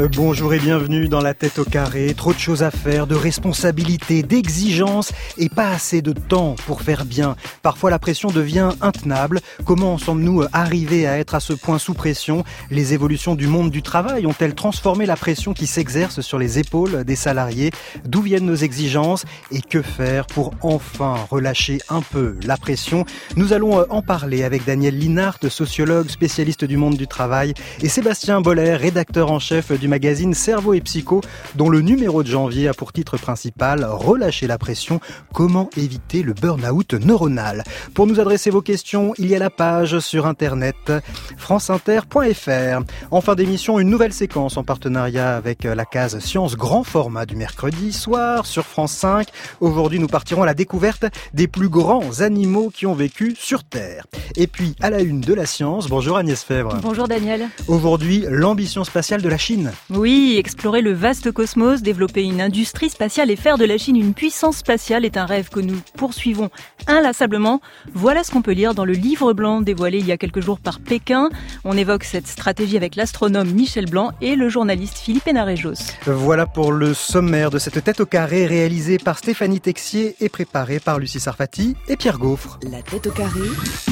Bonjour et bienvenue dans La Tête au Carré. Trop de choses à faire, de responsabilités, d'exigences et pas assez de temps pour faire bien. Parfois la pression devient intenable. Comment sommes-nous arrivés à être à ce point sous pression ? Les évolutions du monde du travail ont-elles transformé la pression qui s'exerce sur les épaules des salariés ? D'où viennent nos exigences et que faire pour enfin relâcher un peu la pression ? Nous allons en parler avec Daniel Linhart, sociologue, spécialiste du monde du travail, et Sébastien Boller, rédacteur en chef du magazine Cerveau et Psycho, dont le numéro de janvier a pour titre principal « Relâcher la pression, comment éviter le burn-out neuronal ». Pour nous adresser vos questions, il y a la page sur internet franceinter.fr. En fin d'émission, une nouvelle séquence en partenariat avec la case Science grand format du mercredi soir sur France 5. Aujourd'hui, nous partirons à la découverte des plus grands animaux qui ont vécu sur Terre. Et puis, à la une de la science, bonjour Agnès Fèvre. Bonjour Daniel. Aujourd'hui, l'ambition spatiale de la Chine. Oui, explorer le vaste cosmos, développer une industrie spatiale et faire de la Chine une puissance spatiale est un rêve que nous poursuivons inlassablement. Voilà ce qu'on peut lire dans le livre blanc dévoilé il y a quelques jours par Pékin. On évoque cette stratégie avec l'astronome Michel Blanc et le journaliste Philippe Hénarejos. Voilà pour le sommaire de cette tête au carré réalisée par Stéphanie Texier et préparée par Lucie Sarfati et Pierre Gaufre. La tête au carré,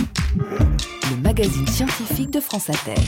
le magazine scientifique de France Inter.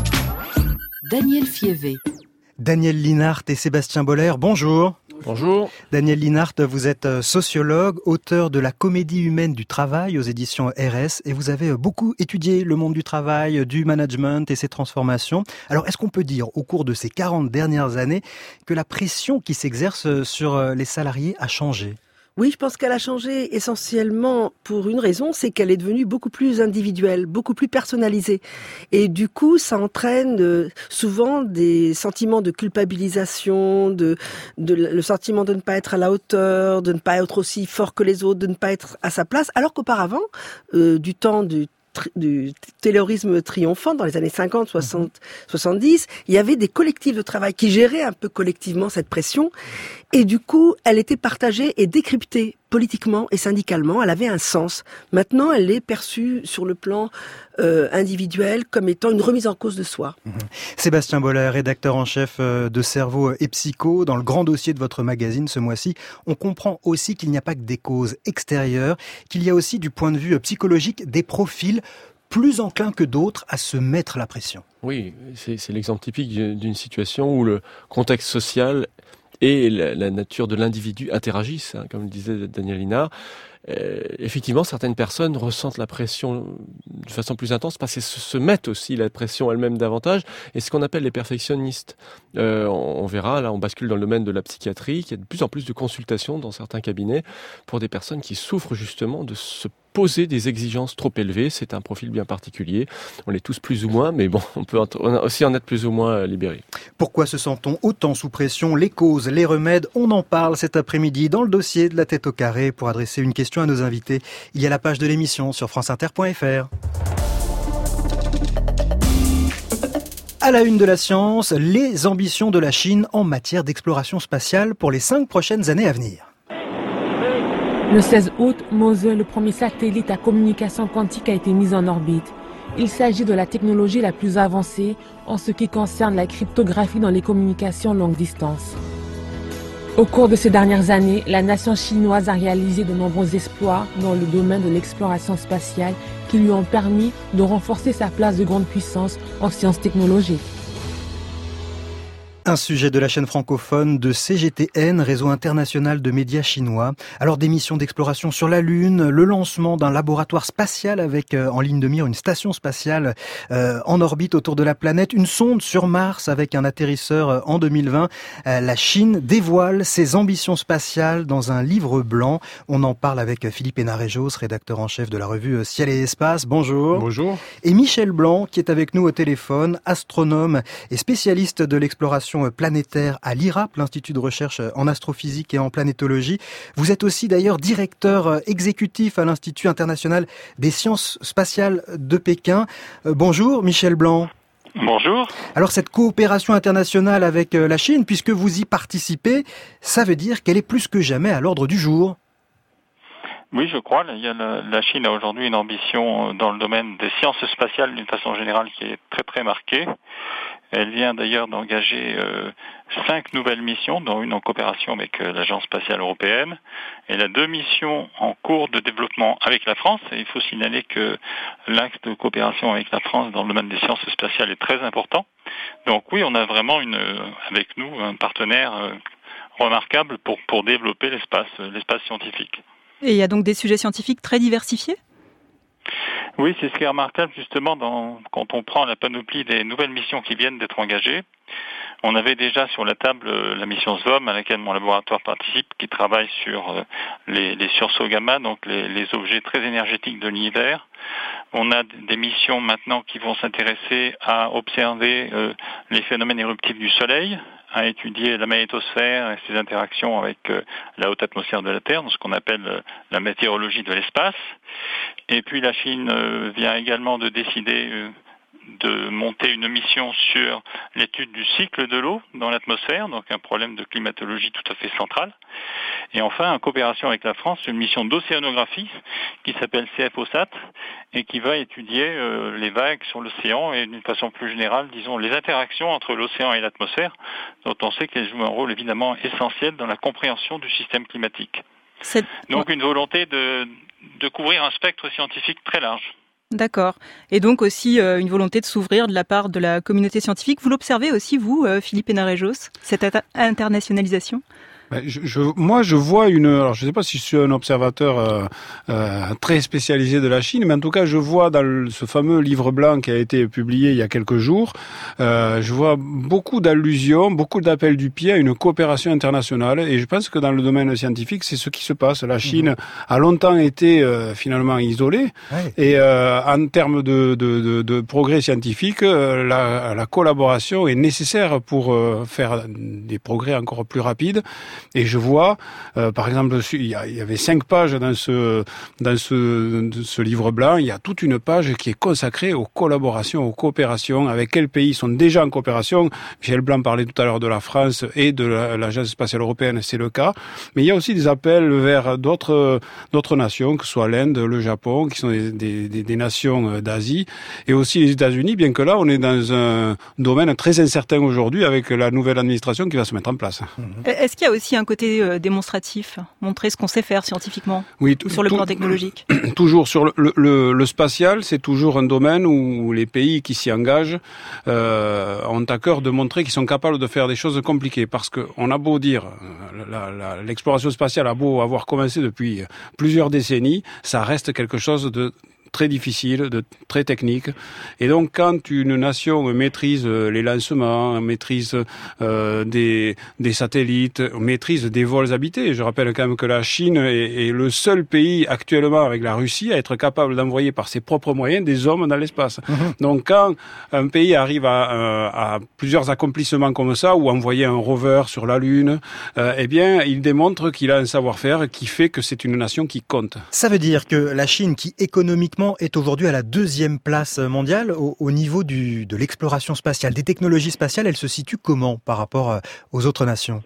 Daniel Fievé. Daniel Linhart et Sébastien Boller, bonjour. Bonjour. Daniel Linhart, vous êtes sociologue, auteur de La comédie humaine du travail aux éditions RS et vous avez beaucoup étudié le monde du travail, du management et ses transformations. Alors, est-ce qu'on peut dire au cours de ces 40 dernières années que la pression qui s'exerce sur les salariés a changé ? Oui, je pense qu'elle a changé essentiellement pour une raison, c'est qu'elle est devenue beaucoup plus individuelle, beaucoup plus personnalisée. Et du coup, ça entraîne souvent des sentiments de culpabilisation, le sentiment de ne pas être à la hauteur, de ne pas être aussi fort que les autres, de ne pas être à sa place. Alors qu'auparavant, du temps du taylorisme triomphant dans les années 50, 60, 70, il y avait des collectifs de travail qui géraient un peu collectivement cette pression et du coup, elle était partagée et décryptée politiquement et syndicalement, elle avait un sens. Maintenant, elle est perçue sur le plan individuel comme étant une remise en cause de soi. Sébastien Boller, rédacteur en chef de Cerveau et Psycho, dans le grand dossier de votre magazine ce mois-ci, on comprend aussi qu'il n'y a pas que des causes extérieures, qu'il y a aussi du point de vue psychologique des profils plus enclins que d'autres à se mettre la pression. Oui, c'est l'exemple typique d'une situation où le contexte social et la nature de l'individu interagissent, comme le disait Daniel Linhart. Effectivement, certaines personnes ressentent la pression de façon plus intense parce qu'elles se mettent aussi la pression elles-mêmes davantage. Et ce qu'on appelle les perfectionnistes. On verra, là, on bascule dans le domaine de la psychiatrie, qu'il y a de plus en plus de consultations dans certains cabinets pour des personnes qui souffrent justement de se poser des exigences trop élevées. C'est un profil bien particulier. On l'est tous plus ou moins, mais bon, on peut aussi en être plus ou moins libéré. Pourquoi se sent-on autant sous pression ? Les causes, les remèdes, on en parle cet après-midi dans le dossier de La Tête au Carré. Pour adresser une question à nos invités, il y a la page de l'émission sur franceinter.fr. À la une de la science, les ambitions de la Chine en matière d'exploration spatiale pour les 5 prochaines années à venir. Le 16 août, Mose, le premier satellite à communication quantique, a été mis en orbite. Il s'agit de la technologie la plus avancée en ce qui concerne la cryptographie dans les communications longue distance. Au cours de ces dernières années, la nation chinoise a réalisé de nombreux exploits dans le domaine de l'exploration spatiale qui lui ont permis de renforcer sa place de grande puissance en sciences technologiques. Un sujet de la chaîne francophone de CGTN, Réseau international de médias chinois. Alors des missions d'exploration sur la Lune, le lancement d'un laboratoire spatial avec en ligne de mire une station spatiale en orbite autour de la planète, une sonde sur Mars avec un atterrisseur en 2020. La Chine dévoile ses ambitions spatiales dans un livre blanc. On en parle avec Philippe Hénarejos, rédacteur en chef de la revue Ciel et Espace. Bonjour. Bonjour. Et Michel Blanc qui est avec nous au téléphone, astronome et spécialiste de l'exploration planétaire à l'IRAP, l'Institut de recherche en astrophysique et en planétologie. Vous êtes aussi d'ailleurs directeur exécutif à l'Institut international des sciences spatiales de Pékin. Bonjour Michel Blanc. Bonjour. Alors cette coopération internationale avec la Chine, puisque vous y participez, ça veut dire qu'elle est plus que jamais à l'ordre du jour. Oui, je crois. La Chine a aujourd'hui une ambition dans le domaine des sciences spatiales d'une façon générale qui est très très marquée. Elle vient d'ailleurs d'engager 5 nouvelles missions, dont une en coopération avec l'Agence spatiale européenne. Elle a 2 missions en cours de développement avec la France. Et il faut signaler que l'axe de coopération avec la France dans le domaine des sciences spatiales est très important. Donc oui, on a vraiment avec nous un partenaire remarquable pour développer l'espace scientifique. Et il y a donc des sujets scientifiques très diversifiés ? Oui, c'est ce qui est remarquable justement quand on prend la panoplie des nouvelles missions qui viennent d'être engagées. On avait déjà sur la table la mission SVOM à laquelle mon laboratoire participe, qui travaille sur les sursauts gamma, donc les objets très énergétiques de l'univers. On a des missions maintenant qui vont s'intéresser à observer les phénomènes éruptifs du Soleil, à étudier la magnétosphère et ses interactions avec la haute atmosphère de la Terre, dans ce qu'on appelle la météorologie de l'espace. Et puis la Chine vient également de décider de monter une mission sur l'étude du cycle de l'eau dans l'atmosphère, donc un problème de climatologie tout à fait central. Et enfin, en coopération avec la France, une mission d'océanographie qui s'appelle CFOSAT et qui va étudier les vagues sur l'océan et d'une façon plus générale, disons, les interactions entre l'océan et l'atmosphère, dont on sait qu'elles jouent un rôle évidemment essentiel dans la compréhension du système climatique. Donc une volonté de couvrir un spectre scientifique très large. D'accord. Et donc aussi une volonté de s'ouvrir de la part de la communauté scientifique. Vous l'observez aussi, vous, Philippe Hénarejos, cette internationalisation ? Moi, je vois alors je ne sais pas si je suis un observateur très spécialisé de la Chine, mais en tout cas, je vois dans ce fameux livre blanc qui a été publié il y a quelques jours, je vois beaucoup d'allusions, beaucoup d'appels du pied à une coopération internationale. Et je pense que dans le domaine scientifique, c'est ce qui se passe. La Chine a longtemps été finalement isolée, et en termes de progrès scientifiques, la collaboration est nécessaire pour faire des progrès encore plus rapides. Et je vois, par exemple, il y avait 5 pages dans ce livre blanc. Il y a toute une page qui est consacrée aux collaborations, aux coopérations. Avec quels pays sont déjà en coopération? Michel Blanc parlait tout à l'heure de la France et de l'Agence spatiale européenne, c'est le cas. Mais il y a aussi des appels vers d'autres nations, que ce soit l'Inde, le Japon, qui sont des nations d'Asie, et aussi les États-Unis, bien que là, on est dans un domaine très incertain aujourd'hui avec la nouvelle administration qui va se mettre en place. Est-ce qu'il y a aussi un côté démonstratif, montrer ce qu'on sait faire scientifiquement, sur le plan technologique? Toujours sur le spatial, c'est toujours un domaine où les pays qui s'y engagent ont à cœur de montrer qu'ils sont capables de faire des choses compliquées, parce que on a beau dire, l'exploration spatiale a beau avoir commencé depuis plusieurs décennies, ça reste quelque chose de très difficile, de très technique. Et donc, quand une nation maîtrise les lancements, maîtrise des satellites, maîtrise des vols habités, je rappelle quand même que la Chine est le seul pays actuellement avec la Russie à être capable d'envoyer par ses propres moyens des hommes dans l'espace. Donc, quand un pays arrive à plusieurs accomplissements comme ça, ou envoyer un rover sur la Lune, eh bien, il démontre qu'il a un savoir-faire qui fait que c'est une nation qui compte. Ça veut dire que la Chine, qui économiquement est aujourd'hui à la 2e place mondiale au niveau de l'exploration spatiale, des technologies spatiales, elle se situe comment par rapport aux autres nations?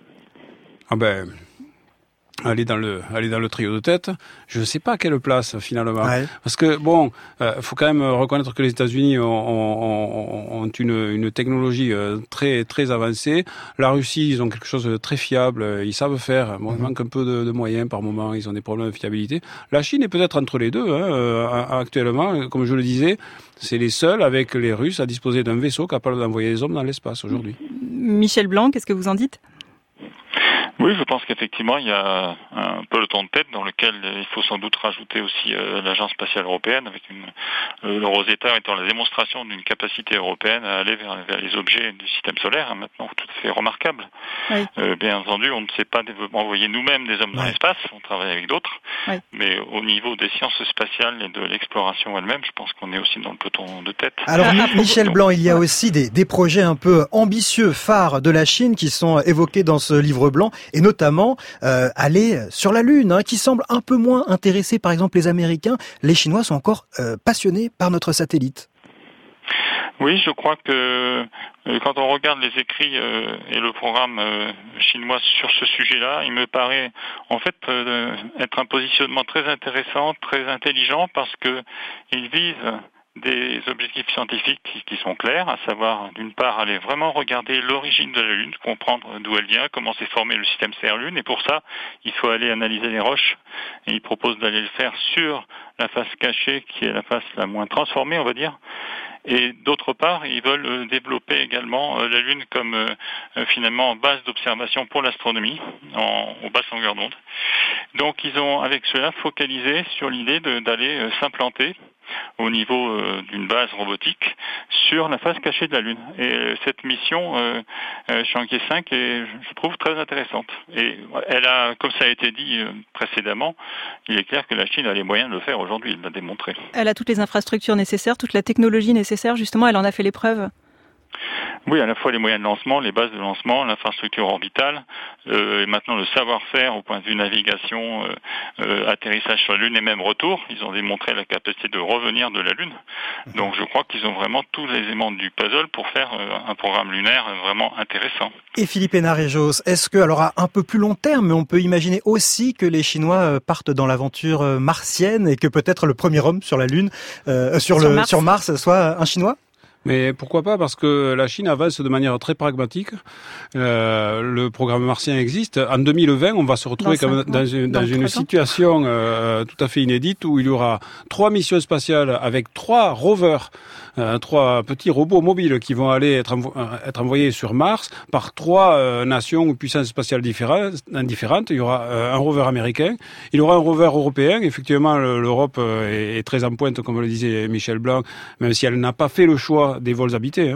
Aller dans le trio de tête, je ne sais pas à quelle place finalement, parce que faut quand même reconnaître que les États-Unis ont une technologie très très avancée. La Russie, ils ont quelque chose de très fiable, ils savent faire. Il manque un peu de moyens par moment, ils ont des problèmes de fiabilité. La Chine est peut-être entre les deux actuellement, comme je le disais. C'est les seuls avec les Russes à disposer d'un vaisseau capable d'envoyer des hommes dans l'espace aujourd'hui. Michel Blanc, qu'est-ce que vous en dites? Oui, je pense qu'effectivement, il y a un peloton de tête dans lequel il faut sans doute rajouter aussi l'Agence spatiale européenne, avec le Rosetta étant la démonstration d'une capacité européenne à aller vers les objets du système solaire, maintenant tout à fait remarquable. Oui. Bien entendu, on ne sait pas envoyer nous-mêmes des hommes dans l'espace, on travaille avec d'autres, mais au niveau des sciences spatiales et de l'exploration elle-même, je pense qu'on est aussi dans le peloton de tête. Alors, Michel Blanc, il y a aussi des projets un peu ambitieux, phares de la Chine qui sont évoqués dans ce livre blanc, et notamment aller sur la Lune, qui semble un peu moins intéresser par exemple les Américains. Les Chinois sont encore passionnés par notre satellite. Oui, je crois que quand on regarde les écrits et le programme chinois sur ce sujet-là, il me paraît en fait être un positionnement très intéressant, très intelligent, parce que il vise des objectifs scientifiques qui sont clairs, à savoir d'une part aller vraiment regarder l'origine de la Lune, comprendre d'où elle vient, comment s'est formé le système Terre-Lune, et pour ça, il faut aller analyser les roches, et il propose d'aller le faire sur la face cachée, qui est la face la moins transformée, on va dire. Et d'autre part, ils veulent développer également la Lune comme finalement base d'observation pour l'astronomie aux basses longueurs d'onde. Donc ils ont avec cela focalisé sur l'idée d'aller s'implanter au niveau d'une base robotique sur la face cachée de la Lune. Et cette mission Chanquier 5 est, je trouve, très intéressante. Et elle a, comme ça a été dit précédemment, il est clair que la Chine a les moyens de le faire aujourd'hui, il l'a démontré. Elle a toutes les infrastructures nécessaires, toute la technologie nécessaire, justement, elle en a fait les preuves. Oui, à la fois les moyens de lancement, les bases de lancement, l'infrastructure orbitale, et maintenant le savoir-faire au point de vue navigation, atterrissage sur la Lune et même retour. Ils ont démontré la capacité de revenir de la Lune. Donc je crois qu'ils ont vraiment tous les éléments du puzzle pour faire un programme lunaire vraiment intéressant. Et Philippe Hénard-Réjos, est-ce que, alors à un peu plus long terme, on peut imaginer aussi que les Chinois partent dans l'aventure martienne et que peut-être le premier homme sur la Lune, sur Mars, soit un Chinois ? Mais pourquoi pas, parce que la Chine avance de manière très pragmatique. Le programme martien existe. En 2020, on va se retrouver dans une situation tout à fait inédite où il y aura 3 missions spatiales avec 3 rovers, 3 petits robots mobiles qui vont aller être envoyés sur Mars par 3 nations ou puissances spatiales différentes. Il y aura un rover américain, il y aura un rover européen. Effectivement, l'Europe est très en pointe, comme le disait Michel Blanc, même si elle n'a pas fait le choix des vols habités.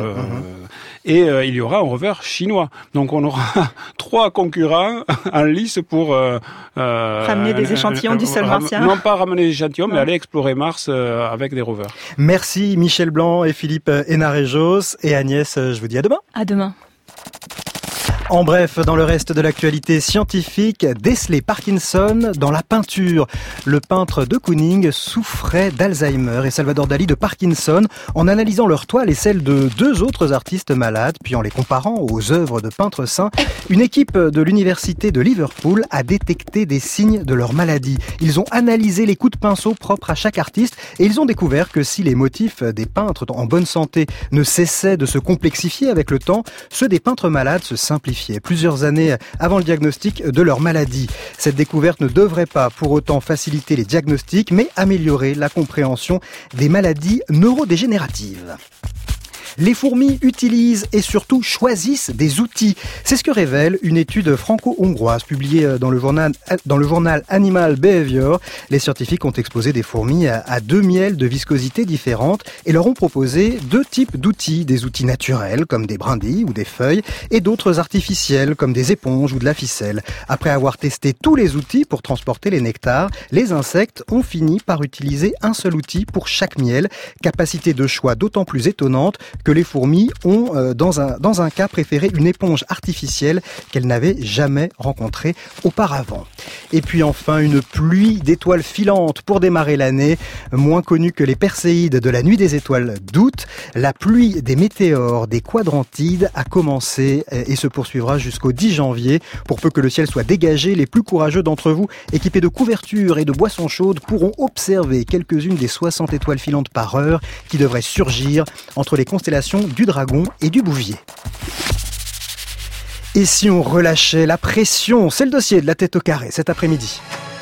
Et il y aura un rover chinois. Donc on aura 3 concurrents en lice pour ramener des échantillons du sol martien. Non pas ramener des échantillons, mais aller explorer Mars avec des rovers. Merci Michel Blanc et Philippe Hénard-Réjos. Et Agnès, je vous dis à demain. À demain. En bref, dans le reste de l'actualité scientifique, déceler Parkinson dans la peinture. Le peintre de Kooning souffrait d'Alzheimer et Salvador Dali de Parkinson en analysant leurs toiles et celles de 2 autres artistes malades, puis en les comparant aux œuvres de peintres sains. Une équipe de l'université de Liverpool a détecté des signes de leur maladie. Ils ont analysé les coups de pinceau propres à chaque artiste et ils ont découvert que si les motifs des peintres en bonne santé ne cessaient de se complexifier avec le temps, ceux des peintres malades se simplifiaient plusieurs années avant le diagnostic de leur maladie. Cette découverte ne devrait pas pour autant faciliter les diagnostics, mais améliorer la compréhension des maladies neurodégénératives. Les fourmis utilisent et surtout choisissent des outils. C'est ce que révèle une étude franco-hongroise publiée dans le journal Animal Behavior. Les scientifiques ont exposé des fourmis à 2 miels de viscosité différentes et leur ont proposé 2 types d'outils. Des outils naturels comme des brindilles ou des feuilles et d'autres artificiels comme des éponges ou de la ficelle. Après avoir testé tous les outils pour transporter les nectars, les insectes ont fini par utiliser un seul outil pour chaque miel. Capacité de choix d'autant plus étonnante que les fourmis ont, dans un cas, préféré une éponge artificielle qu'elles n'avaient jamais rencontrée auparavant. Et puis enfin, une pluie d'étoiles filantes pour démarrer l'année, moins connue que les perséides de la nuit des étoiles d'août. La pluie des météores, des quadrantides a commencé et se poursuivra jusqu'au 10 janvier. Pour peu que le ciel soit dégagé, les plus courageux d'entre vous, équipés de couvertures et de boissons chaudes, pourront observer quelques-unes des 60 étoiles filantes par heure qui devraient surgir entre les constellations du Dragon et du Bouvier. Et si on relâchait la pression, c'est le dossier de la tête au carré cet après-midi.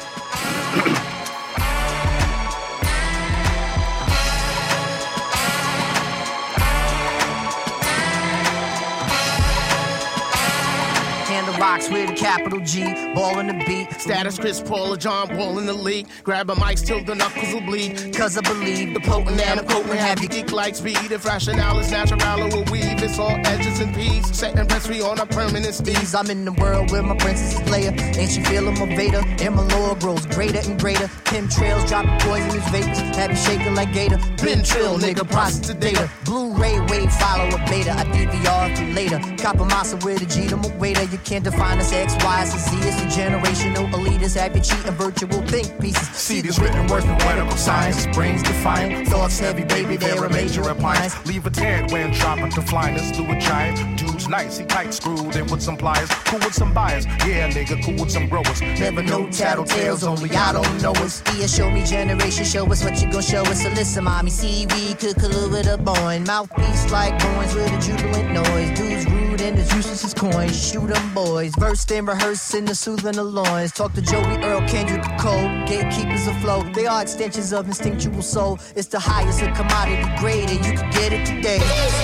With a capital G, ball in the beat. Status Chris Paul or John Wall in the league. Grab a mic till the knuckles will bleed. Cause I believe the potent and I'm potent have you geek like speed. If rationale is natural or will weave, it's all edges and peas. Setting press me on a permanent steez. I'm in the world where my princess is Leia. And she feeling my Vader. And my lore grows greater and greater. Chemtrails dropping poisonous vapors. Have you shaking like Gator. Been trill, nigga, process data. Blu-ray wave, follow a beta. I DVR through later. Copper massa with a G to my waiter. You can't define us X, Y, and Z. It's the generational elitists have you cheating virtual think pieces. See these written words from medical science. Brains defiant, thoughts heavy, baby, they're a major appliance. Leave a tad when tropical flyness through a giant. Dude's nice, he tight screwed in with some pliers. Cool with some buyers, yeah nigga, cool with some growers. Never know tattletales, only I don't know us. Yeah, show me generation, show us what you gon' show us. So listen, mommy, see we could collude with a boing. Mouthpiece like coins with a jubilant noise. Dudes rude and as useless as coins. Shoot 'em boys, versed and rehearsed in the soothing of loins. Talk to Joey, Earl, Kendrick, Cole, gatekeepers afloat. They are extensions of instinctual soul. It's the highest of commodity grade and you can get it today.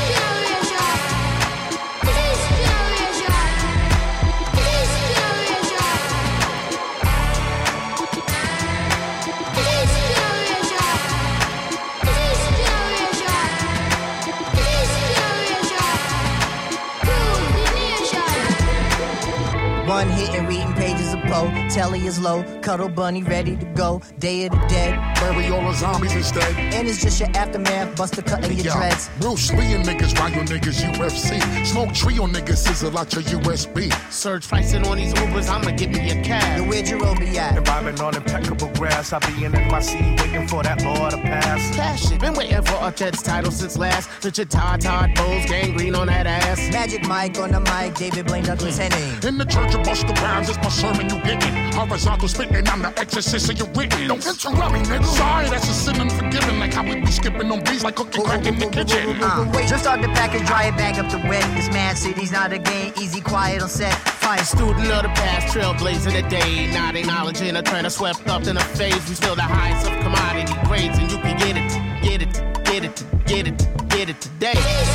One hit and reading pages of Poe. Telly is low, cuddle bunny ready to go. Day of the dead, bury all the zombies instead. And it's just your aftermath, buster cutting your dreads. Bruce Lee and niggas, riot niggas, UFC. Smoke tree on niggas, sizzle out your USB. Surge pricing on these Ubers, I'ma give me a cab. Yo, where'd your Roby at? And vibing on impeccable grass, I be in NYC waiting for that law to pass. Cash it, been waiting for a Jets title since last. Richard Todd Bowles, gangrene on that ass. Magic Mike on the mic, David Blaine Douglas Henning. In the church of Busta Rhymes, it's my sermon you getting. Horizontal spitting, I'm the exorcist of your written. Don't interrupt me, nigga. Sorry, that's a sin unforgiving. Like how we be skipping on beats like cooking crack in the kitchen. Wait, just start the package, dry it back up to wet. This man city's not a game, easy, quiet on set. Fine student of the past, trailblazing the day. Not acknowledging a trend, swept up in a phase. We still the highest of commodity grades, and you can get it, get it, get it, get it, get it today.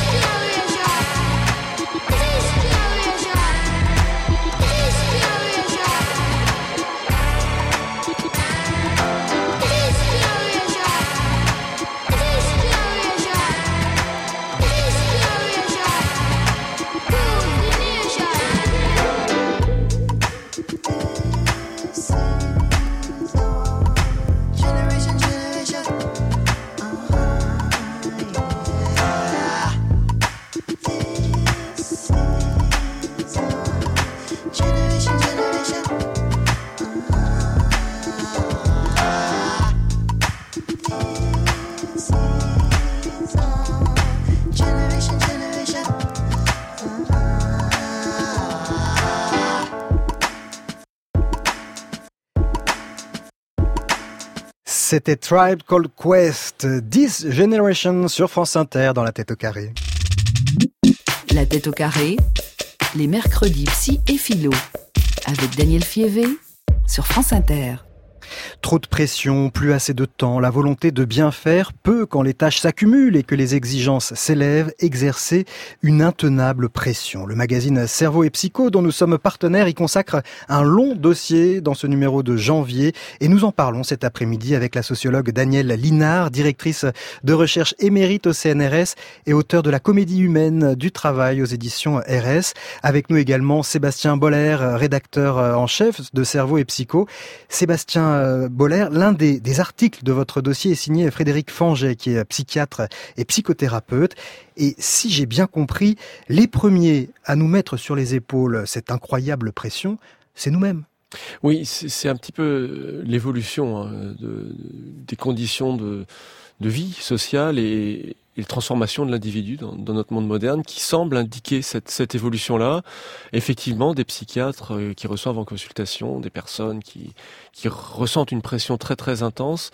C'était Tribe Called Quest, This Generation sur France Inter dans La Tête au Carré. La Tête au Carré, les mercredis psy et philo, avec Daniel Fievé sur France Inter. Trop de pression, plus assez de temps, la volonté de bien faire peut, quand les tâches s'accumulent et que les exigences s'élèvent, exercer une intenable pression. Le magazine Cerveau et Psycho, dont nous sommes partenaires, y consacre un long dossier dans ce numéro de janvier. Et nous en parlons cet après-midi avec la sociologue Danielle Linard, directrice de recherche émérite au CNRS et auteure de La Comédie humaine du travail aux éditions RS. Avec nous également Sébastien Boller, rédacteur en chef de Cerveau et Psycho. Sébastien Boller, l'un des articles de votre dossier est signé Frédéric Fanget, qui est psychiatre et psychothérapeute. Et si j'ai bien compris, les premiers à nous mettre sur les épaules cette incroyable pression, c'est nous-mêmes. Oui, c'est un petit peu l'évolution des conditions de vie sociale et la transformation de l'individu dans notre monde moderne qui semble indiquer cette évolution-là. Effectivement, des psychiatres qui reçoivent en consultation des personnes qui ressentent une pression très très intense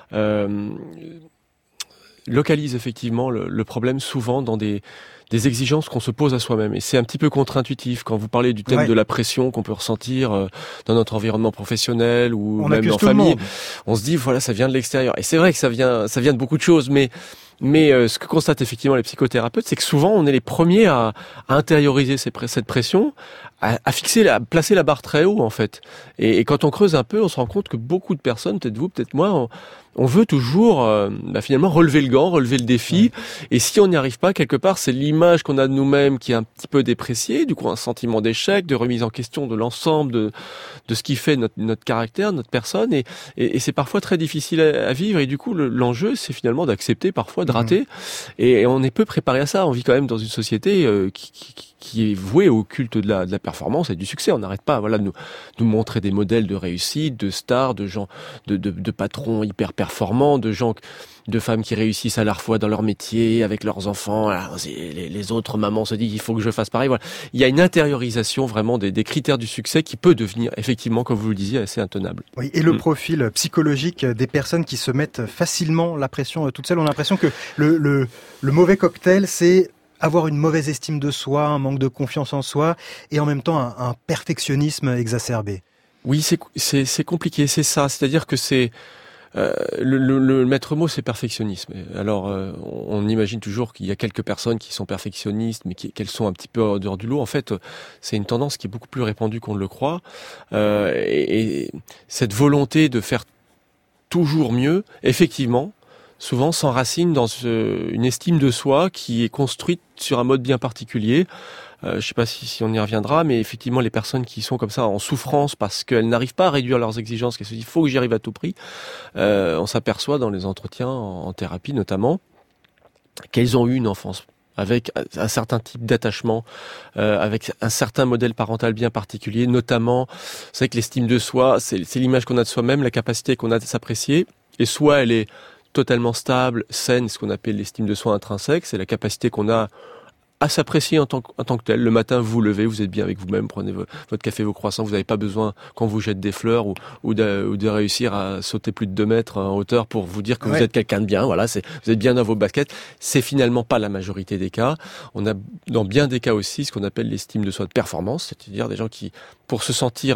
localisent effectivement le problème souvent dans des exigences qu'on se pose à soi-même. Et c'est un petit peu contre-intuitif quand vous parlez du thème de la pression qu'on peut ressentir dans notre environnement professionnel ou même en famille. On se dit, voilà, ça vient de l'extérieur. Et c'est vrai que ça vient de beaucoup de choses, mais ce que constatent effectivement les psychothérapeutes, c'est que souvent on est les premiers à intérioriser cette pression, à placer la barre très haut en fait. Et quand on creuse un peu, on se rend compte que beaucoup de personnes, peut-être vous, peut-être moi, on veut toujours finalement relever le gant, relever le défi. Ouais. Et si on n'y arrive pas, quelque part, c'est l'image qu'on a de nous-mêmes qui est un petit peu dépréciée, du coup un sentiment d'échec, de remise en question de l'ensemble de ce qui fait notre caractère, notre personne. Et c'est parfois très difficile à vivre. Et du coup, l'enjeu, c'est finalement d'accepter parfois de rater. Et on est peu préparé à ça. On vit quand même dans une société qui est voué au culte de la performance et du succès. On n'arrête pas, voilà, de nous montrer des modèles de réussite, de stars, de gens, de patrons hyper performants, de femmes qui réussissent à la fois dans leur métier, avec leurs enfants. Alors, les autres mamans se disent, il faut que je fasse pareil. Voilà. Il y a une intériorisation vraiment des critères du succès qui peut devenir, effectivement, comme vous le disiez, assez intenable. Oui, et le profil psychologique des personnes qui se mettent facilement la pression toutes seules. On a l'impression que le mauvais cocktail, c'est avoir une mauvaise estime de soi, un manque de confiance en soi, et en même temps un perfectionnisme exacerbé. Oui, c'est compliqué, c'est ça. C'est-à-dire que c'est le maître mot, c'est perfectionnisme. Alors, on imagine toujours qu'il y a quelques personnes qui sont perfectionnistes, mais qu'elles sont un petit peu en dehors du lot. En fait, c'est une tendance qui est beaucoup plus répandue qu'on ne le croit. Et cette volonté de faire toujours mieux, effectivement, souvent s'enracine dans une estime de soi qui est construite sur un mode bien particulier. Je ne sais pas si on y reviendra, mais effectivement, les personnes qui sont comme ça en souffrance parce qu'elles n'arrivent pas à réduire leurs exigences, qu'elles se disent « il faut que j'y arrive à tout prix », on s'aperçoit dans les entretiens, en thérapie notamment, qu'elles ont eu une enfance avec un certain type d'attachement, avec un certain modèle parental bien particulier, notamment, c'est vrai que l'estime de soi, c'est l'image qu'on a de soi-même, la capacité qu'on a de s'apprécier, et soit elle est totalement stable, saine, ce qu'on appelle l'estime de soi intrinsèque, c'est la capacité qu'on a à s'apprécier en tant que tel. Le matin, vous vous levez, vous êtes bien avec vous-même, prenez votre café, vos croissants, vous n'avez pas besoin qu'on vous jette des fleurs ou de réussir à sauter plus de 2 mètres en hauteur pour vous dire que vous êtes quelqu'un de bien. Voilà, vous êtes bien dans vos baskets. C'est finalement pas la majorité des cas. On a dans bien des cas aussi ce qu'on appelle l'estime de soi de performance, c'est-à-dire des gens qui, pour se sentir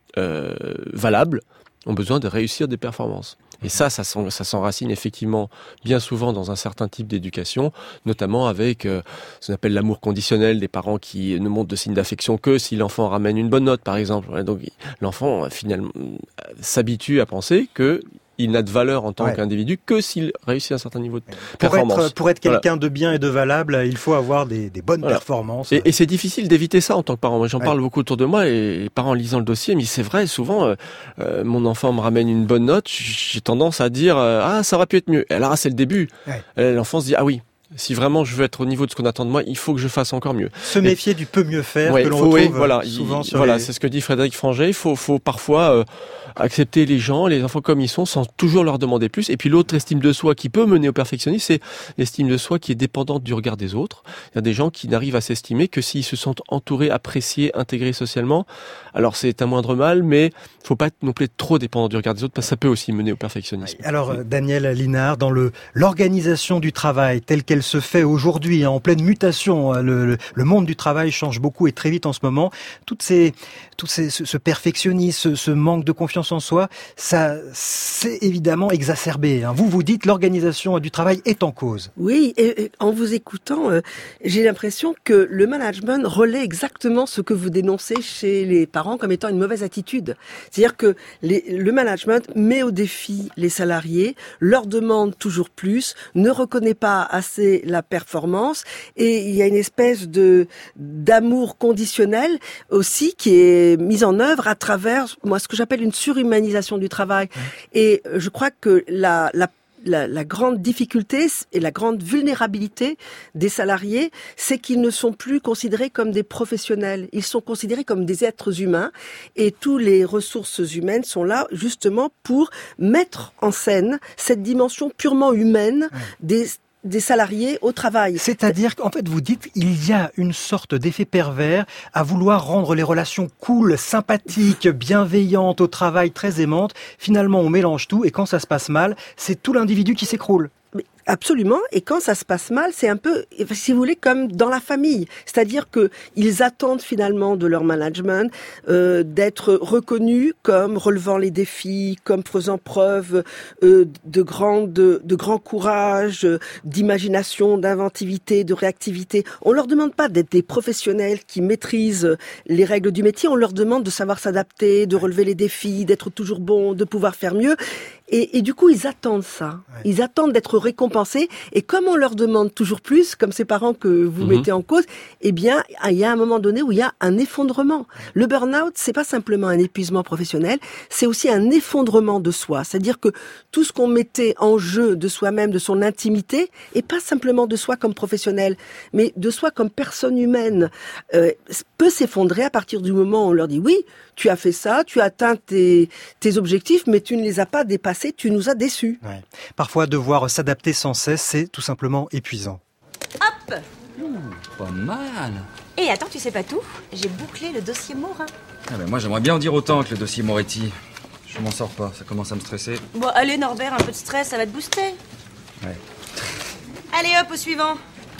valables, ont besoin de réussir des performances. Et ça s'enracine effectivement bien souvent dans un certain type d'éducation, notamment avec ce qu'on appelle l'amour conditionnel des parents qui ne montrent de signes d'affection que si l'enfant ramène une bonne note, par exemple. Donc l'enfant finalement s'habitue à penser que il n'a de valeur en tant qu'individu que s'il réussit un certain niveau de performance. Pour être quelqu'un de bien et de valable, il faut avoir des bonnes performances. Et c'est difficile d'éviter ça en tant que parent. Moi, j'en parle beaucoup autour de moi et les parents lisant le dossier me disent c'est vrai, souvent mon enfant me ramène une bonne note, j'ai tendance à dire ça aurait pu être mieux. Et alors c'est le début. L'enfant se dit ah oui. Si vraiment je veux être au niveau de ce qu'on attend de moi, il faut que je fasse encore mieux. Se méfier du peut mieux faire que l'on retrouve souvent sur c'est ce que dit Frédéric Franget. Il faut parfois accepter les gens, les enfants comme ils sont, sans toujours leur demander plus. Et puis l'autre estime de soi qui peut mener au perfectionnisme, c'est l'estime de soi qui est dépendante du regard des autres. Il y a des gens qui n'arrivent à s'estimer que s'ils se sentent entourés, appréciés, intégrés socialement. Alors c'est un moindre mal, mais il faut pas être non plus trop dépendant du regard des autres parce que ça peut aussi mener au perfectionnisme. Alors Daniel Linard, dans l'organisation du travail telle qu'elle se fait aujourd'hui, en pleine mutation, le monde du travail change beaucoup et très vite en ce moment. Ce perfectionnisme, ce manque de confiance en soi, ça c'est évidemment exacerbé. Vous dites l'organisation du travail est en cause. Oui, et en vous écoutant, j'ai l'impression que le management relaie exactement ce que vous dénoncez chez les parents comme étant une mauvaise attitude. C'est-à-dire que le management met au défi les salariés, leur demande toujours plus, ne reconnaît pas assez la performance, et il y a une espèce d'amour conditionnel aussi qui est mise en œuvre à travers ce que j'appelle une surhumanisation du travail. Et je crois que la grande difficulté et la grande vulnérabilité des salariés, c'est qu'ils ne sont plus considérés comme des professionnels. Ils sont considérés comme des êtres humains et toutes les ressources humaines sont là justement pour mettre en scène cette dimension purement humaine des salariés au travail. C'est-à-dire qu'en fait, vous dites, il y a une sorte d'effet pervers à vouloir rendre les relations cool, sympathiques, bienveillantes au travail, très aimantes. Finalement, on mélange tout et quand ça se passe mal, c'est tout l'individu qui s'écroule. Absolument. Et quand ça se passe mal, c'est un peu, si vous voulez, comme dans la famille. C'est-à-dire que ils attendent finalement de leur management d'être reconnus comme relevant les défis, comme faisant preuve de grand courage, d'imagination, d'inventivité, de réactivité. On leur demande pas d'être des professionnels qui maîtrisent les règles du métier. On leur demande de savoir s'adapter, de relever les défis, d'être toujours bon, de pouvoir faire mieux. Et du coup, ils attendent ça. Ouais. Ils attendent d'être récompensés. Et comme on leur demande toujours plus, comme ces parents que vous mettez en cause, eh bien, il y a un moment donné où il y a un effondrement. Le burn-out, c'est pas simplement un épuisement professionnel, c'est aussi un effondrement de soi. C'est-à-dire que tout ce qu'on mettait en jeu de soi-même, de son intimité, et pas simplement de soi comme professionnel, mais de soi comme personne humaine, peut s'effondrer à partir du moment où on leur dit oui, tu as fait ça, tu as atteint tes objectifs, mais tu ne les as pas dépassés, tu nous as déçus. Ouais. Parfois, devoir s'adapter sans cesse, c'est tout simplement épuisant. Hop! Pas mal. Et attends, tu sais pas tout? J'ai bouclé le dossier Morin. Ah ben moi, j'aimerais bien en dire autant que le dossier Moretti. Je m'en sors pas, ça commence à me stresser. Bon, allez Norbert, un peu de stress, ça va te booster. Ouais. Allez hop, au suivant.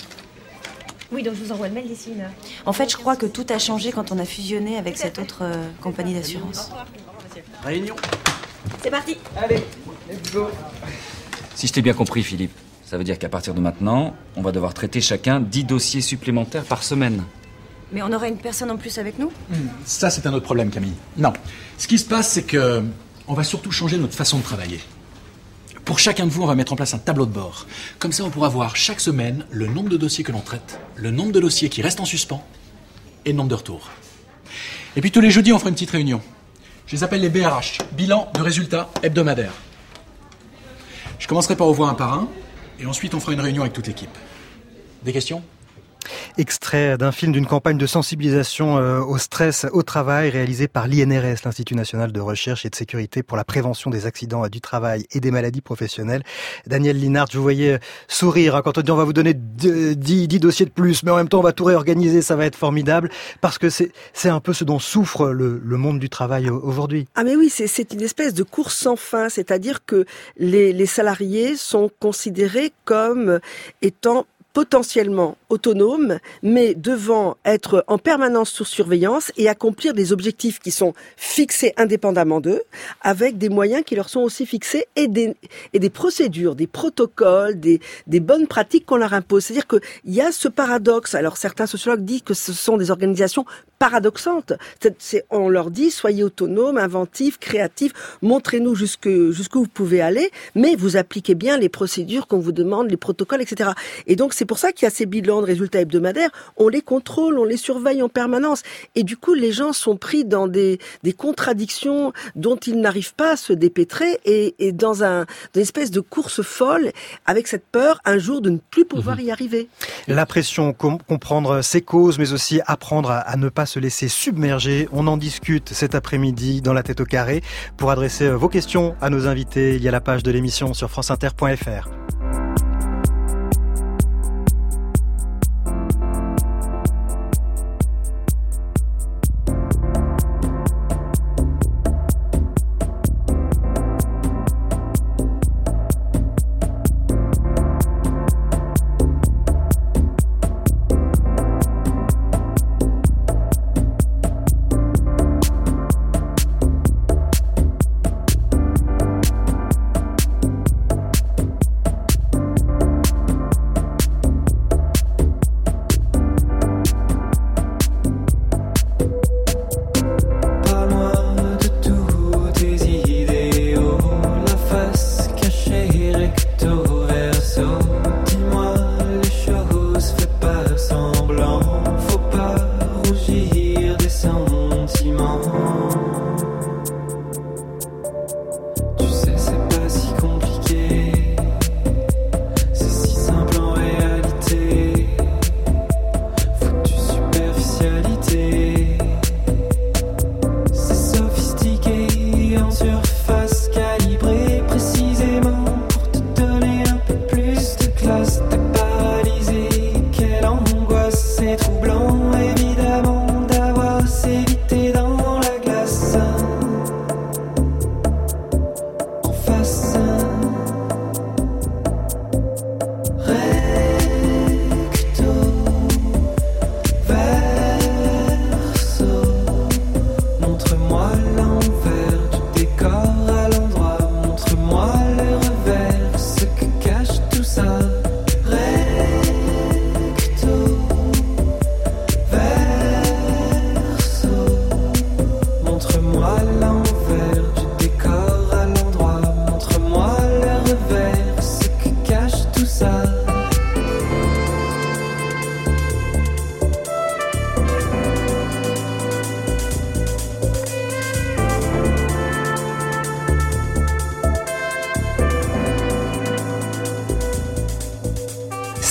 Oui, donc je vous envoie le mail d'ici une heure. En fait, je crois que tout a changé quand on a fusionné avec cette autre compagnie d'assurance. Réunion. C'est parti. Allez, let's go. Si je t'ai bien compris, Philippe, ça veut dire qu'à partir de maintenant, on va devoir traiter chacun 10 dossiers supplémentaires par semaine. Mais on aura une personne en plus avec nous ? Ça, c'est un autre problème, Camille. Non. Ce qui se passe, c'est que on va surtout changer notre façon de travailler. Pour chacun de vous, on va mettre en place un tableau de bord. Comme ça, on pourra voir chaque semaine le nombre de dossiers que l'on traite, le nombre de dossiers qui restent en suspens et le nombre de retours. Et puis tous les jeudis, on fera une petite réunion. Je les appelle les BRH, bilan de résultats hebdomadaires. Je commencerai par ouvrir un par un, et ensuite on fera une réunion avec toute l'équipe. Des questions ? Extrait d'un film d'une campagne de sensibilisation au stress au travail réalisée par l'INRS, l'Institut National de Recherche et de Sécurité pour la prévention des accidents du travail et des maladies professionnelles. Daniel Linhart, je vous voyais sourire quand on dit on va vous donner 10 dossiers de plus, mais en même temps on va tout réorganiser, ça va être formidable, parce que c'est un peu ce dont souffre le monde du travail aujourd'hui. Ah mais oui, c'est une espèce de course sans fin, c'est-à-dire que les salariés sont considérés comme étant potentiellement autonomes, mais devant être en permanence sous surveillance et accomplir des objectifs qui sont fixés indépendamment d'eux, avec des moyens qui leur sont aussi fixés et des procédures, des protocoles, des bonnes pratiques qu'on leur impose. C'est-à-dire qu'il y a ce paradoxe. Alors certains sociologues disent que ce sont des organisations paradoxantes. On leur dit, soyez autonomes, inventifs, créatifs, montrez-nous jusqu'où vous pouvez aller, mais vous appliquez bien les procédures qu'on vous demande, les protocoles, etc. Et donc c'est pour ça qu'il y a ces bilans de résultats hebdomadaires, on les contrôle, on les surveille en permanence. Et du coup, les gens sont pris dans des contradictions dont ils n'arrivent pas à se dépêtrer et dans une espèce de course folle avec cette peur un jour de ne plus pouvoir y arriver. La pression, comprendre ses causes, mais aussi apprendre à ne pas se laisser submerger. On en discute cet après-midi dans La Tête au Carré. Pour adresser vos questions à nos invités, il y a la page de l'émission sur franceinter.fr.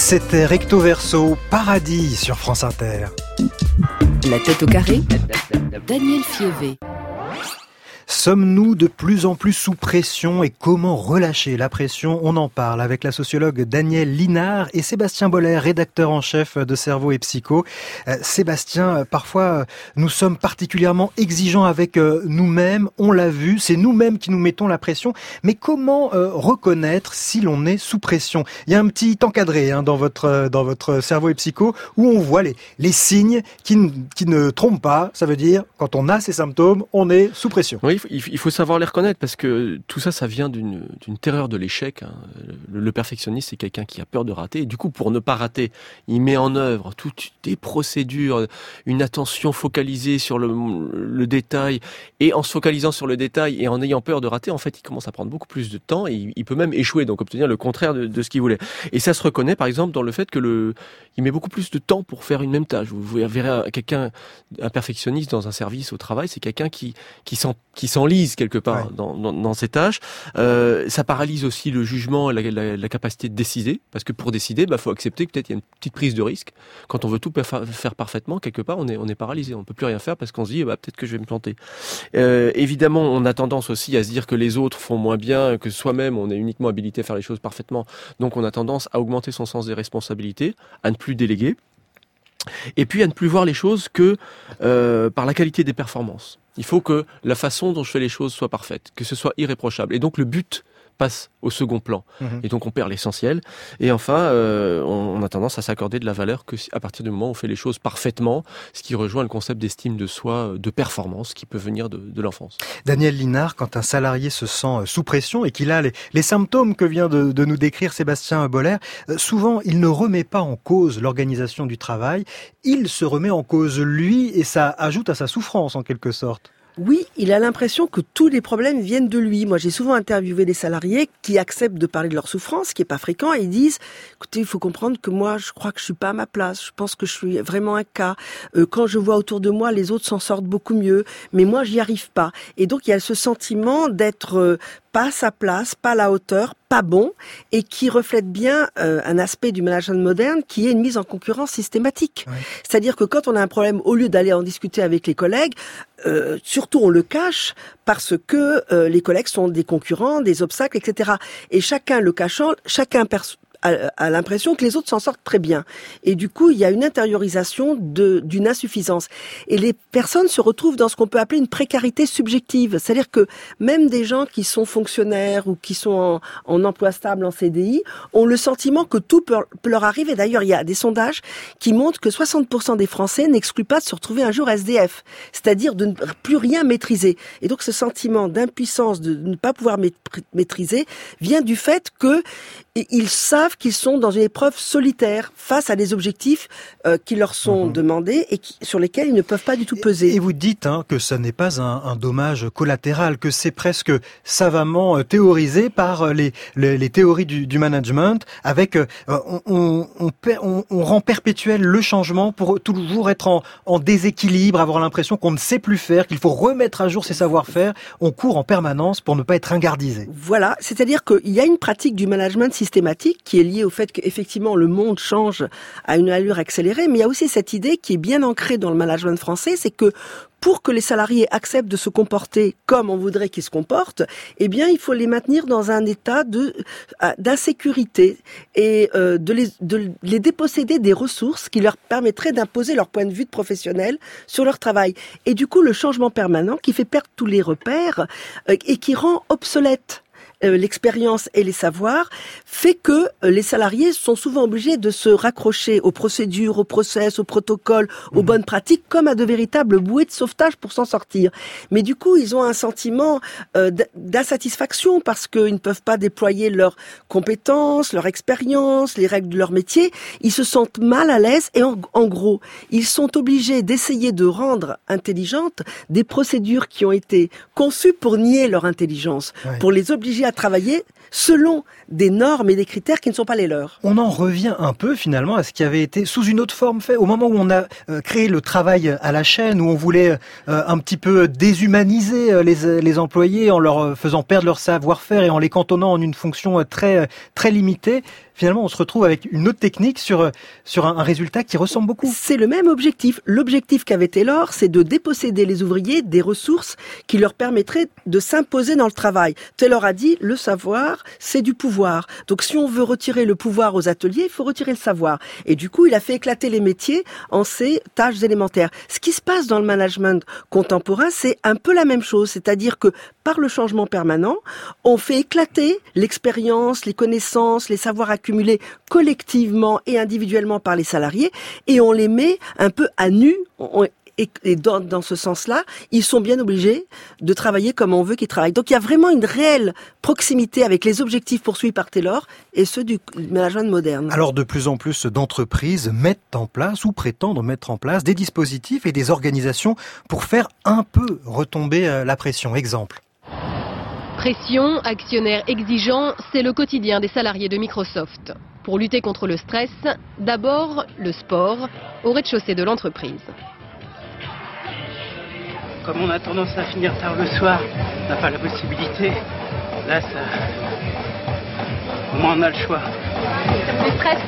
C'était Recto Verso, Paradis sur France Inter. La tête au carré, Daniel Fievé. Sommes-nous de plus en plus sous pression et comment relâcher la pression? On en parle avec la sociologue Danielle Linard et Sébastien Boller, rédacteur en chef de Cerveau et Psycho. Sébastien, parfois nous sommes particulièrement exigeants avec nous-mêmes, on l'a vu, c'est nous-mêmes qui nous mettons la pression, mais comment reconnaître si l'on est sous pression? Il y a un petit encadré dans votre Cerveau et Psycho où on voit les signes qui ne trompent pas, ça veut dire quand on a ces symptômes, on est sous pression. Oui, il faut savoir les reconnaître parce que tout ça, ça vient d'une terreur de l'échec. Le perfectionniste, c'est quelqu'un qui a peur de rater. Et du coup, pour ne pas rater, il met en œuvre toutes des procédures, une attention focalisée sur le détail. Et en se focalisant sur le détail et en ayant peur de rater, en fait, il commence à prendre beaucoup plus de temps et il peut même échouer, donc obtenir le contraire de ce qu'il voulait. Et ça se reconnaît, par exemple, dans le fait que il met beaucoup plus de temps pour faire une même tâche. Vous verrez un perfectionniste dans un service au travail, c'est quelqu'un qui s'enlise quelque part dans ses tâches. Ça paralyse aussi le jugement, la capacité de décider, parce que pour décider, faut accepter que peut-être il y a une petite prise de risque. Quand on veut tout faire parfaitement, quelque part, on est paralysé. On peut plus rien faire parce qu'on se dit, peut-être que je vais me planter. Évidemment, on a tendance aussi à se dire que les autres font moins bien, que soi-même, on est uniquement habilité à faire les choses parfaitement. Donc, on a tendance à augmenter son sens des responsabilités, à ne plus déléguer, et puis à ne plus voir les choses que par la qualité des performances. Il faut que la façon dont je fais les choses soit parfaite, que ce soit irréprochable. Et donc le but passe au second plan. Et donc on perd l'essentiel. Et enfin, on a tendance à s'accorder de la valeur qu'à partir du moment où on fait les choses parfaitement, ce qui rejoint le concept d'estime de soi, de performance qui peut venir de l'enfance. Danielle Linard, quand un salarié se sent sous pression et qu'il a les symptômes que vient de nous décrire Sébastien Boller, souvent il ne remet pas en cause l'organisation du travail, il se remet en cause lui et ça ajoute à sa souffrance en quelque sorte. Oui, il a l'impression que tous les problèmes viennent de lui. Moi, j'ai souvent interviewé des salariés qui acceptent de parler de leur souffrance, ce qui est pas fréquent, et ils disent, écoutez, il faut comprendre que moi, je crois que je suis pas à ma place. Je pense que je suis vraiment un cas. Quand je vois autour de moi, les autres s'en sortent beaucoup mieux, mais moi, j'y arrive pas. Et donc, il y a ce sentiment d'être pas à sa place, pas à la hauteur, pas bon, et qui reflète bien un aspect du management moderne qui est une mise en concurrence systématique. Ouais. C'est-à-dire que quand on a un problème, au lieu d'aller en discuter avec les collègues, surtout on le cache parce que les collègues sont des concurrents, des obstacles, etc. Et chacun le cachant, chacun a l'impression que les autres s'en sortent très bien. Et du coup, il y a une intériorisation d'une insuffisance. Et les personnes se retrouvent dans ce qu'on peut appeler une précarité subjective. C'est-à-dire que même des gens qui sont fonctionnaires ou qui sont en emploi stable, en CDI, ont le sentiment que tout peut leur arriver. D'ailleurs, il y a des sondages qui montrent que 60% des Français n'excluent pas de se retrouver un jour SDF. C'est-à-dire de ne plus rien maîtriser. Et donc, ce sentiment d'impuissance, de ne pas pouvoir maîtriser, vient du fait que ils savent qu'ils sont dans une épreuve solitaire face à des objectifs qui leur sont demandés et sur lesquels ils ne peuvent pas du tout peser. Et vous dites que ce n'est pas un dommage collatéral, que c'est presque savamment théorisé par les théories du management, avec on rend perpétuel le changement pour toujours être en déséquilibre, avoir l'impression qu'on ne sait plus faire, qu'il faut remettre à jour ses savoir-faire. On court en permanence pour ne pas être ringardisé. Voilà, c'est-à-dire qu'il y a une pratique du management systématique qui est liée au fait qu'effectivement le monde change à une allure accélérée, mais il y a aussi cette idée qui est bien ancrée dans le management français, c'est que pour que les salariés acceptent de se comporter comme on voudrait qu'ils se comportent, eh bien, il faut les maintenir dans un état d'insécurité et de les déposséder des ressources qui leur permettraient d'imposer leur point de vue de professionnel sur leur travail. Et du coup, le changement permanent qui fait perdre tous les repères et qui rend obsolète l'expérience et les savoirs, fait que les salariés sont souvent obligés de se raccrocher aux procédures, aux process, aux protocoles, aux bonnes pratiques, comme à de véritables bouées de sauvetage pour s'en sortir. Mais du coup, ils ont un sentiment d'insatisfaction parce qu'ils ne peuvent pas déployer leurs compétences, leur expérience, les règles de leur métier. Ils se sentent mal à l'aise et en gros, ils sont obligés d'essayer de rendre intelligentes des procédures qui ont été conçues pour nier leur intelligence, pour les obliger à travailler selon des normes et des critères qui ne sont pas les leurs. On en revient un peu finalement à ce qui avait été sous une autre forme fait au moment où on a créé le travail à la chaîne, où on voulait un petit peu déshumaniser les employés en leur faisant perdre leur savoir-faire et en les cantonnant en une fonction très limitée. finalement, on se retrouve avec une autre technique sur un résultat qui ressemble beaucoup. C'est le même objectif. L'objectif qu'avait Taylor, c'est de déposséder les ouvriers des ressources qui leur permettraient de s'imposer dans le travail. Taylor a dit, le savoir, c'est du pouvoir. Donc si on veut retirer le pouvoir aux ateliers, il faut retirer le savoir. Et du coup, il a fait éclater les métiers en ces tâches élémentaires. Ce qui se passe dans le management contemporain, c'est un peu la même chose. C'est-à-dire que par le changement permanent, on fait éclater l'expérience, les connaissances, les savoirs accumulés collectivement et individuellement par les salariés, et on les met un peu à nu. Et dans ce sens-là, ils sont bien obligés de travailler comme on veut qu'ils travaillent. Donc il y a vraiment une réelle proximité avec les objectifs poursuivis par Taylor et ceux du management moderne. Alors de plus en plus d'entreprises mettent en place ou prétendent mettre en place des dispositifs et des organisations pour faire un peu retomber la pression. Exemple. Pression, actionnaires exigeants, c'est le quotidien des salariés de Microsoft. Pour lutter contre le stress, d'abord le sport au rez-de-chaussée de l'entreprise. Comme on a tendance à finir tard le soir, on n'a pas la possibilité. Là, au moins on a le choix. Le stress.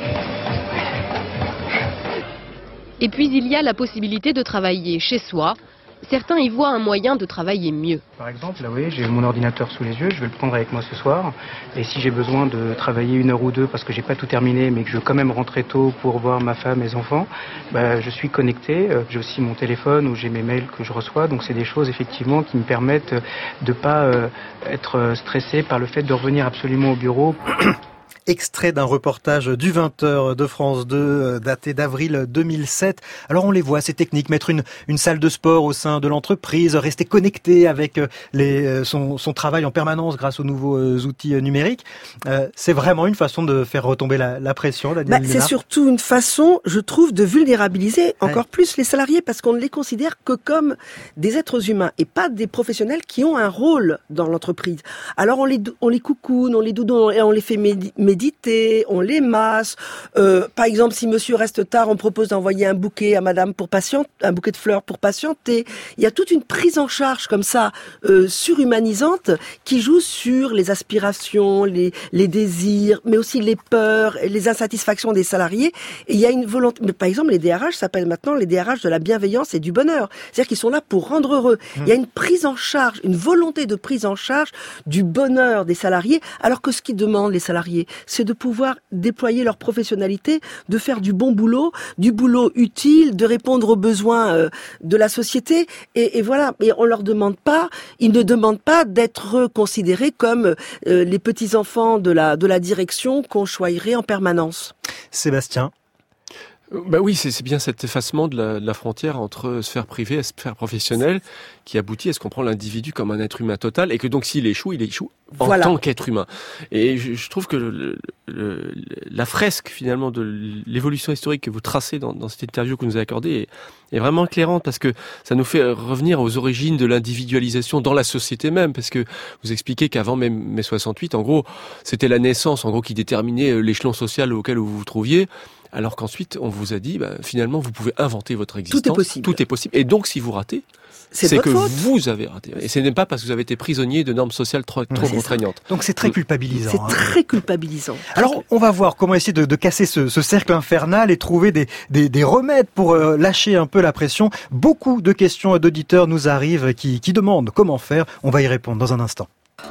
Et puis il y a la possibilité de travailler chez soi. Certains y voient un moyen de travailler mieux. Par exemple, là, oui, j'ai mon ordinateur sous les yeux, je vais le prendre avec moi ce soir. Et si j'ai besoin de travailler 1 heure ou 2 parce que j'ai pas tout terminé, mais que je veux quand même rentrer tôt pour voir ma femme, mes enfants, je suis connecté. J'ai aussi mon téléphone où j'ai mes mails que je reçois. Donc c'est des choses effectivement qui me permettent de pas être stressé par le fait de revenir absolument au bureau. Extrait d'un reportage du 20h de France 2 daté d'avril 2007. Alors on les voit, ces techniques, mettre une salle de sport au sein de l'entreprise, rester connecté avec son travail en permanence grâce aux nouveaux outils numériques. C'est vraiment une façon de faire retomber la pression, Daniel Linard. C'est surtout une façon, je trouve, de vulnérabiliser encore plus les salariés parce qu'on ne les considère que comme des êtres humains et pas des professionnels qui ont un rôle dans l'entreprise. Alors on les coucoune, on les doudoune et on les fait méditer, on les masse. Par exemple, si monsieur reste tard, on propose d'envoyer un bouquet à madame un bouquet de fleurs pour patienter. Il y a toute une prise en charge comme ça, surhumanisante, qui joue sur les aspirations, les désirs, mais aussi les peurs, les insatisfactions des salariés. Et il y a une volonté. Mais par exemple, les DRH s'appellent maintenant les DRH de la bienveillance et du bonheur. C'est-à-dire qu'ils sont là pour rendre heureux. Il y a une prise en charge, une volonté de prise en charge du bonheur des salariés, alors que ce qu'ils demandent les salariés, c'est de pouvoir déployer leur professionnalité, de faire du bon boulot, du boulot utile, de répondre aux besoins de la société. Et voilà. Et on leur demande pas, ils ne demandent pas d'être considérés comme les petits-enfants de la direction qu'on choyerait en permanence. Sébastien. Oui, c'est bien cet effacement de la frontière entre sphère privée et sphère professionnelle qui aboutit à ce qu'on prend l'individu comme un être humain total et que donc s'il échoue, il échoue en tant qu'être humain. Et je trouve que la fresque finalement de l'évolution historique que vous tracez dans cette interview que vous nous avez accordée est vraiment éclairante parce que ça nous fait revenir aux origines de l'individualisation dans la société même, parce que vous expliquez qu'avant mai 68, en gros, c'était la naissance en gros qui déterminait l'échelon social auquel vous vous trouviez. Alors qu'ensuite, on vous a dit, finalement, vous pouvez inventer votre existence. Tout est possible. Et donc, si vous ratez, c'est que faute. Vous avez raté. Et ce n'est pas parce que vous avez été prisonnier de normes sociales trop contraignantes. Ça. Donc, c'est très culpabilisant. C'est très culpabilisant. Alors, on va voir comment essayer de casser ce cercle infernal et trouver des remèdes pour lâcher un peu la pression. Beaucoup de questions d'auditeurs nous arrivent qui demandent comment faire. On va y répondre dans un instant.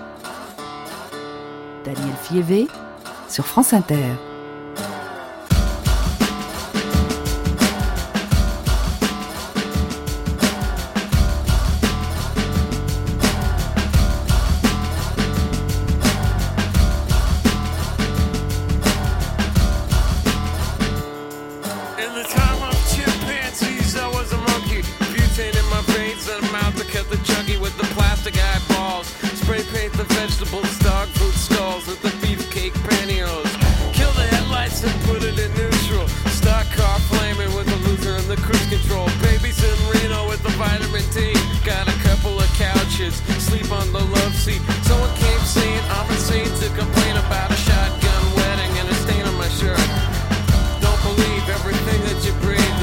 Daniel Fievé sur France Inter. Sleep on the love seat. Someone came saying I'm insane to complain about a shotgun wedding and a stain on my shirt. Don't believe everything that you breathe.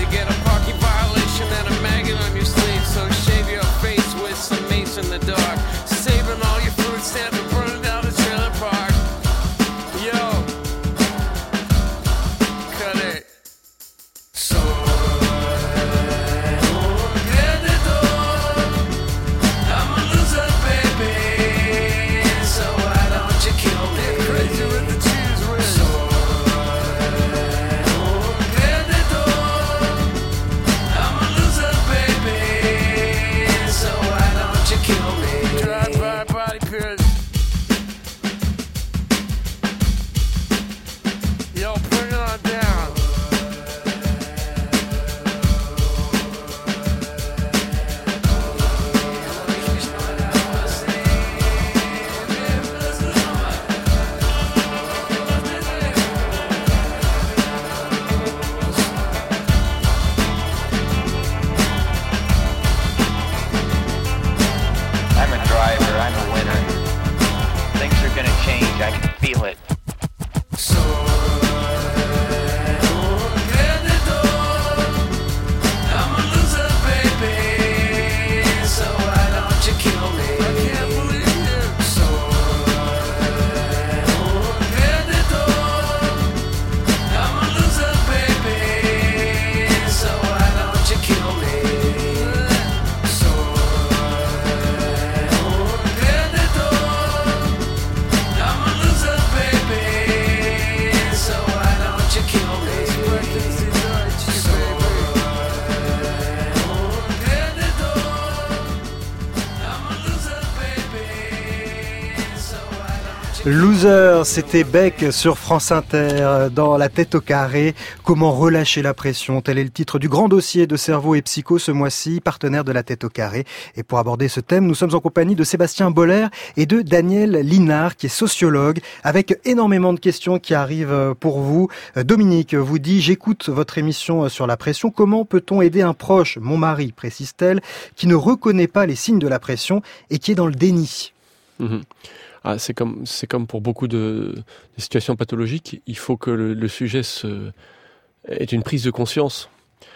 Loser, c'était Beck sur France Inter dans La tête au carré. Comment relâcher la pression? Tel est le titre du grand dossier de Cerveau et Psycho ce mois-ci, partenaire de La tête au carré. Et pour aborder ce thème, nous sommes en compagnie de Sébastien Boller et de Daniel Linard, qui est sociologue, avec énormément de questions qui arrivent pour vous. Dominique vous dit: j'écoute votre émission sur la pression. Comment peut-on aider un proche, mon mari, précise-t-elle, qui ne reconnaît pas les signes de la pression et qui est dans le déni? Ah, c'est comme pour beaucoup de situations pathologiques, il faut que le sujet ait une prise de conscience,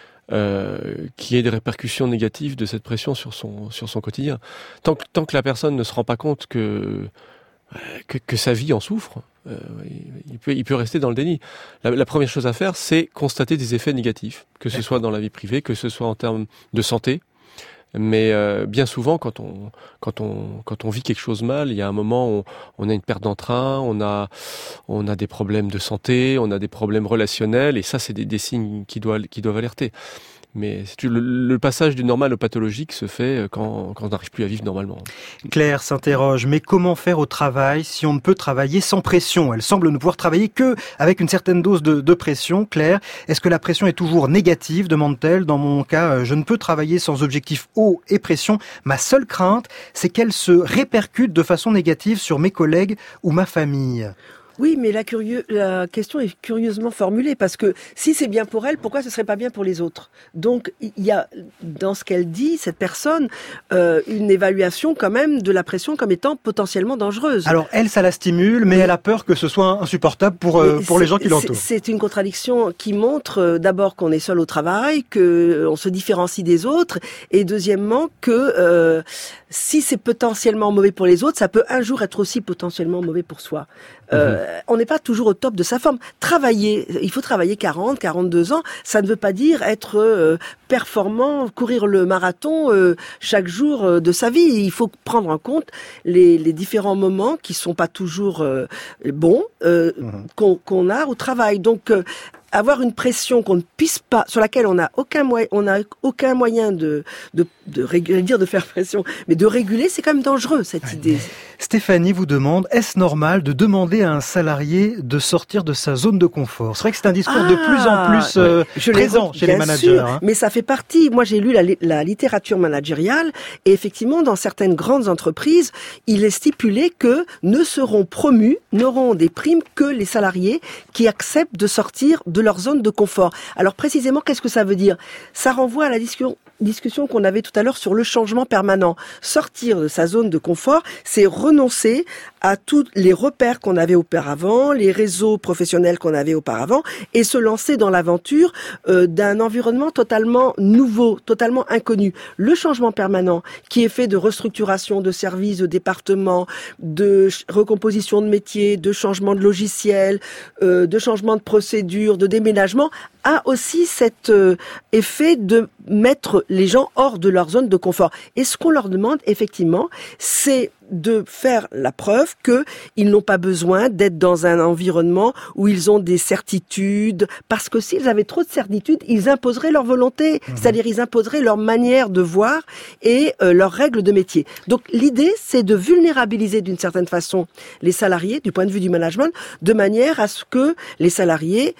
qui ait des répercussions négatives de cette pression sur son quotidien. Tant que la personne ne se rend pas compte que sa vie en souffre, il peut rester dans le déni. La première chose à faire, c'est constater des effets négatifs, que ce soit dans la vie privée, que ce soit en termes de santé. Mais bien souvent, quand on vit quelque chose mal, il y a un moment où on a une perte d'entrain, on a des problèmes de santé, on a des problèmes relationnels, et ça, c'est des signes qui doivent alerter. Mais le passage du normal au pathologique se fait quand on n'arrive plus à vivre normalement. Claire s'interroge: mais comment faire au travail si on ne peut travailler sans pression? Elle semble ne pouvoir travailler que avec une certaine dose de pression. Claire, est-ce que la pression est toujours négative, demande-t-elle? Dans mon cas, je ne peux travailler sans objectif haut et pression. Ma seule crainte, c'est qu'elle se répercute de façon négative sur mes collègues ou ma famille. Oui, mais la question est curieusement formulée, parce que si c'est bien pour elle, pourquoi ce serait pas bien pour les autres? Donc, il y a, dans ce qu'elle dit, cette personne, une évaluation quand même de la pression comme étant potentiellement dangereuse. Alors, elle, ça la stimule, mais elle a peur que ce soit insupportable pour les gens qui l'entourent. C'est une contradiction qui montre d'abord qu'on est seul au travail, qu'on se différencie des autres, et deuxièmement que si c'est potentiellement mauvais pour les autres, ça peut un jour être aussi potentiellement mauvais pour soi. On n'est pas toujours au top de sa forme. Il faut travailler 40, 42 ans. Ça ne veut pas dire être performant, courir le marathon chaque jour de sa vie. Il faut prendre en compte les différents moments qui sont pas toujours bons qu'on a au travail. Donc avoir une pression qu'on ne puisse pas, sur laquelle on n'a aucun moyen de faire pression, mais de réguler, c'est quand même dangereux, cette idée. Stéphanie vous demande: est-ce normal de demander à un salarié de sortir de sa zone de confort? C'est vrai que c'est un discours de plus en plus présent chez les managers. Sûr, mais ça fait partie. Moi, j'ai lu la littérature managériale, et effectivement, dans certaines grandes entreprises, il est stipulé que ne seront promus, n'auront des primes que les salariés qui acceptent de sortir de leur zone de confort. Alors précisément, qu'est-ce que ça veut dire? Ça renvoie à la discussion qu'on avait tout à l'heure sur le changement permanent. Sortir de sa zone de confort, c'est renoncer à tous les repères qu'on avait auparavant, les réseaux professionnels qu'on avait auparavant, et se lancer dans l'aventure d'un environnement totalement nouveau, totalement inconnu. Le changement permanent, qui est fait de restructuration de services, de départements, de recomposition de métiers, de changement de logiciel, de changement de procédure, de déménagement, a aussi cet effet de mettre les gens hors de leur zone de confort. Et ce qu'on leur demande, effectivement, c'est de faire la preuve qu'ils n'ont pas besoin d'être dans un environnement où ils ont des certitudes, parce que s'ils avaient trop de certitudes, ils imposeraient leur volonté, c'est-à-dire ils imposeraient leur manière de voir et leurs règles de métier. Donc l'idée, c'est de vulnérabiliser d'une certaine façon les salariés, du point de vue du management, de manière à ce que les salariés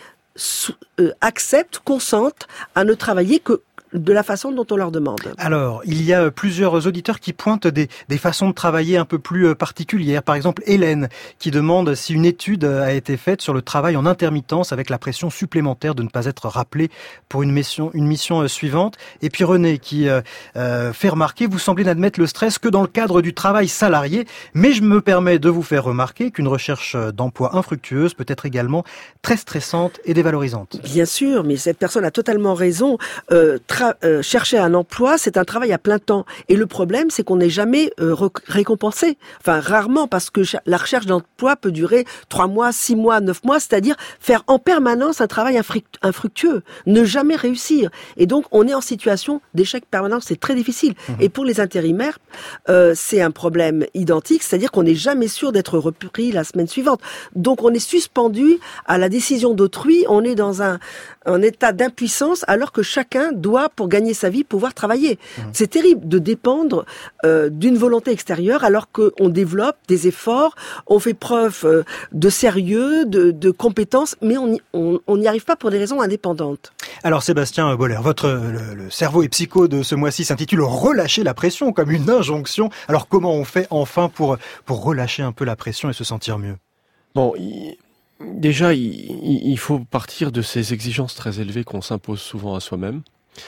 acceptent, consentent à ne travailler que de la façon dont on leur demande. Alors, il y a plusieurs auditeurs qui pointent des façons de travailler un peu plus particulières. Par exemple, Hélène, qui demande si une étude a été faite sur le travail en intermittence avec la pression supplémentaire de ne pas être rappelé pour une mission suivante. Et puis René, qui fait remarquer: vous semblez n'admettre le stress que dans le cadre du travail salarié, mais je me permets de vous faire remarquer qu'une recherche d'emploi infructueuse peut être également très stressante et dévalorisante. Bien sûr, mais cette personne a totalement raison. Chercher un emploi, c'est un travail à plein temps. Et le problème, c'est qu'on n'est jamais récompensé. Enfin, rarement, parce que la recherche d'emploi peut durer 3 mois, 6 mois, 9 mois, c'est-à-dire faire en permanence un travail infructueux, ne jamais réussir. Et donc, on est en situation d'échec permanent, c'est très difficile. Et pour les intérimaires, c'est un problème identique, c'est-à-dire qu'on n'est jamais sûr d'être repris la semaine suivante. Donc, on est suspendu à la décision d'autrui, on est dans en état d'impuissance alors que chacun doit, pour gagner sa vie, pouvoir travailler. C'est terrible de dépendre d'une volonté extérieure alors qu'on développe des efforts, on fait preuve de sérieux, de compétences, mais on n'y arrive pas pour des raisons indépendantes. Alors Sébastien Boller, le cerveau et psycho de ce mois-ci s'intitule « Relâcher la pression » comme une injonction. Alors comment on fait enfin pour relâcher un peu la pression et se sentir mieux ? Bon, déjà, il faut partir de ces exigences très élevées qu'on s'impose souvent à soi-même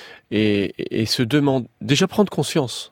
et se demander, déjà prendre conscience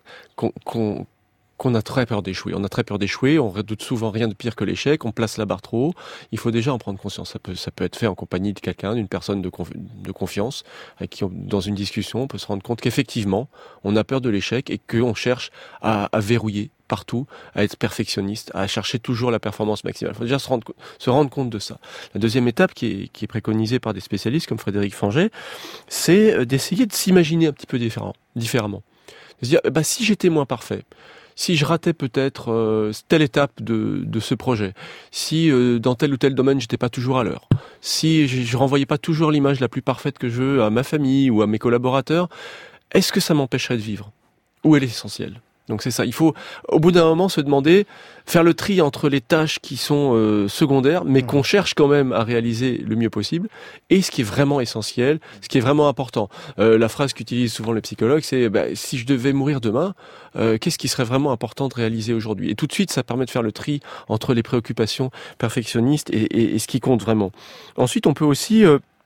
qu'on a très peur d'échouer. On a très peur d'échouer, on redoute souvent rien de pire que l'échec, on place la barre trop haut. Il faut déjà en prendre conscience. Ça peut être fait en compagnie de quelqu'un, d'une personne de confiance, avec qui, dans une discussion, on peut se rendre compte qu'effectivement, on a peur de l'échec et qu'on cherche à verrouiller partout, à être perfectionniste, à chercher toujours la performance maximale. Il faut déjà se rendre compte de ça. La deuxième étape qui est préconisée par des spécialistes comme Frédéric Fanget, c'est d'essayer de s'imaginer un petit peu différemment. De se dire, si j'étais moins parfait, si je ratais peut-être telle étape de ce projet, si dans tel ou tel domaine j'étais pas toujours à l'heure, si je renvoyais pas toujours l'image la plus parfaite que je veux à ma famille ou à mes collaborateurs, est-ce que ça m'empêcherait de vivre ? Où est l'essentiel ? Donc c'est ça, il faut au bout d'un moment se demander, faire le tri entre les tâches qui sont secondaires, mais qu'on cherche quand même à réaliser le mieux possible, et ce qui est vraiment essentiel, ce qui est vraiment important. La phrase qu'utilisent souvent les psychologues, c'est si je devais mourir demain, qu'est-ce qui serait vraiment important de réaliser aujourd'hui ? Et tout de suite, ça permet de faire le tri entre les préoccupations perfectionnistes et ce qui compte vraiment. Ensuite, on peut aussi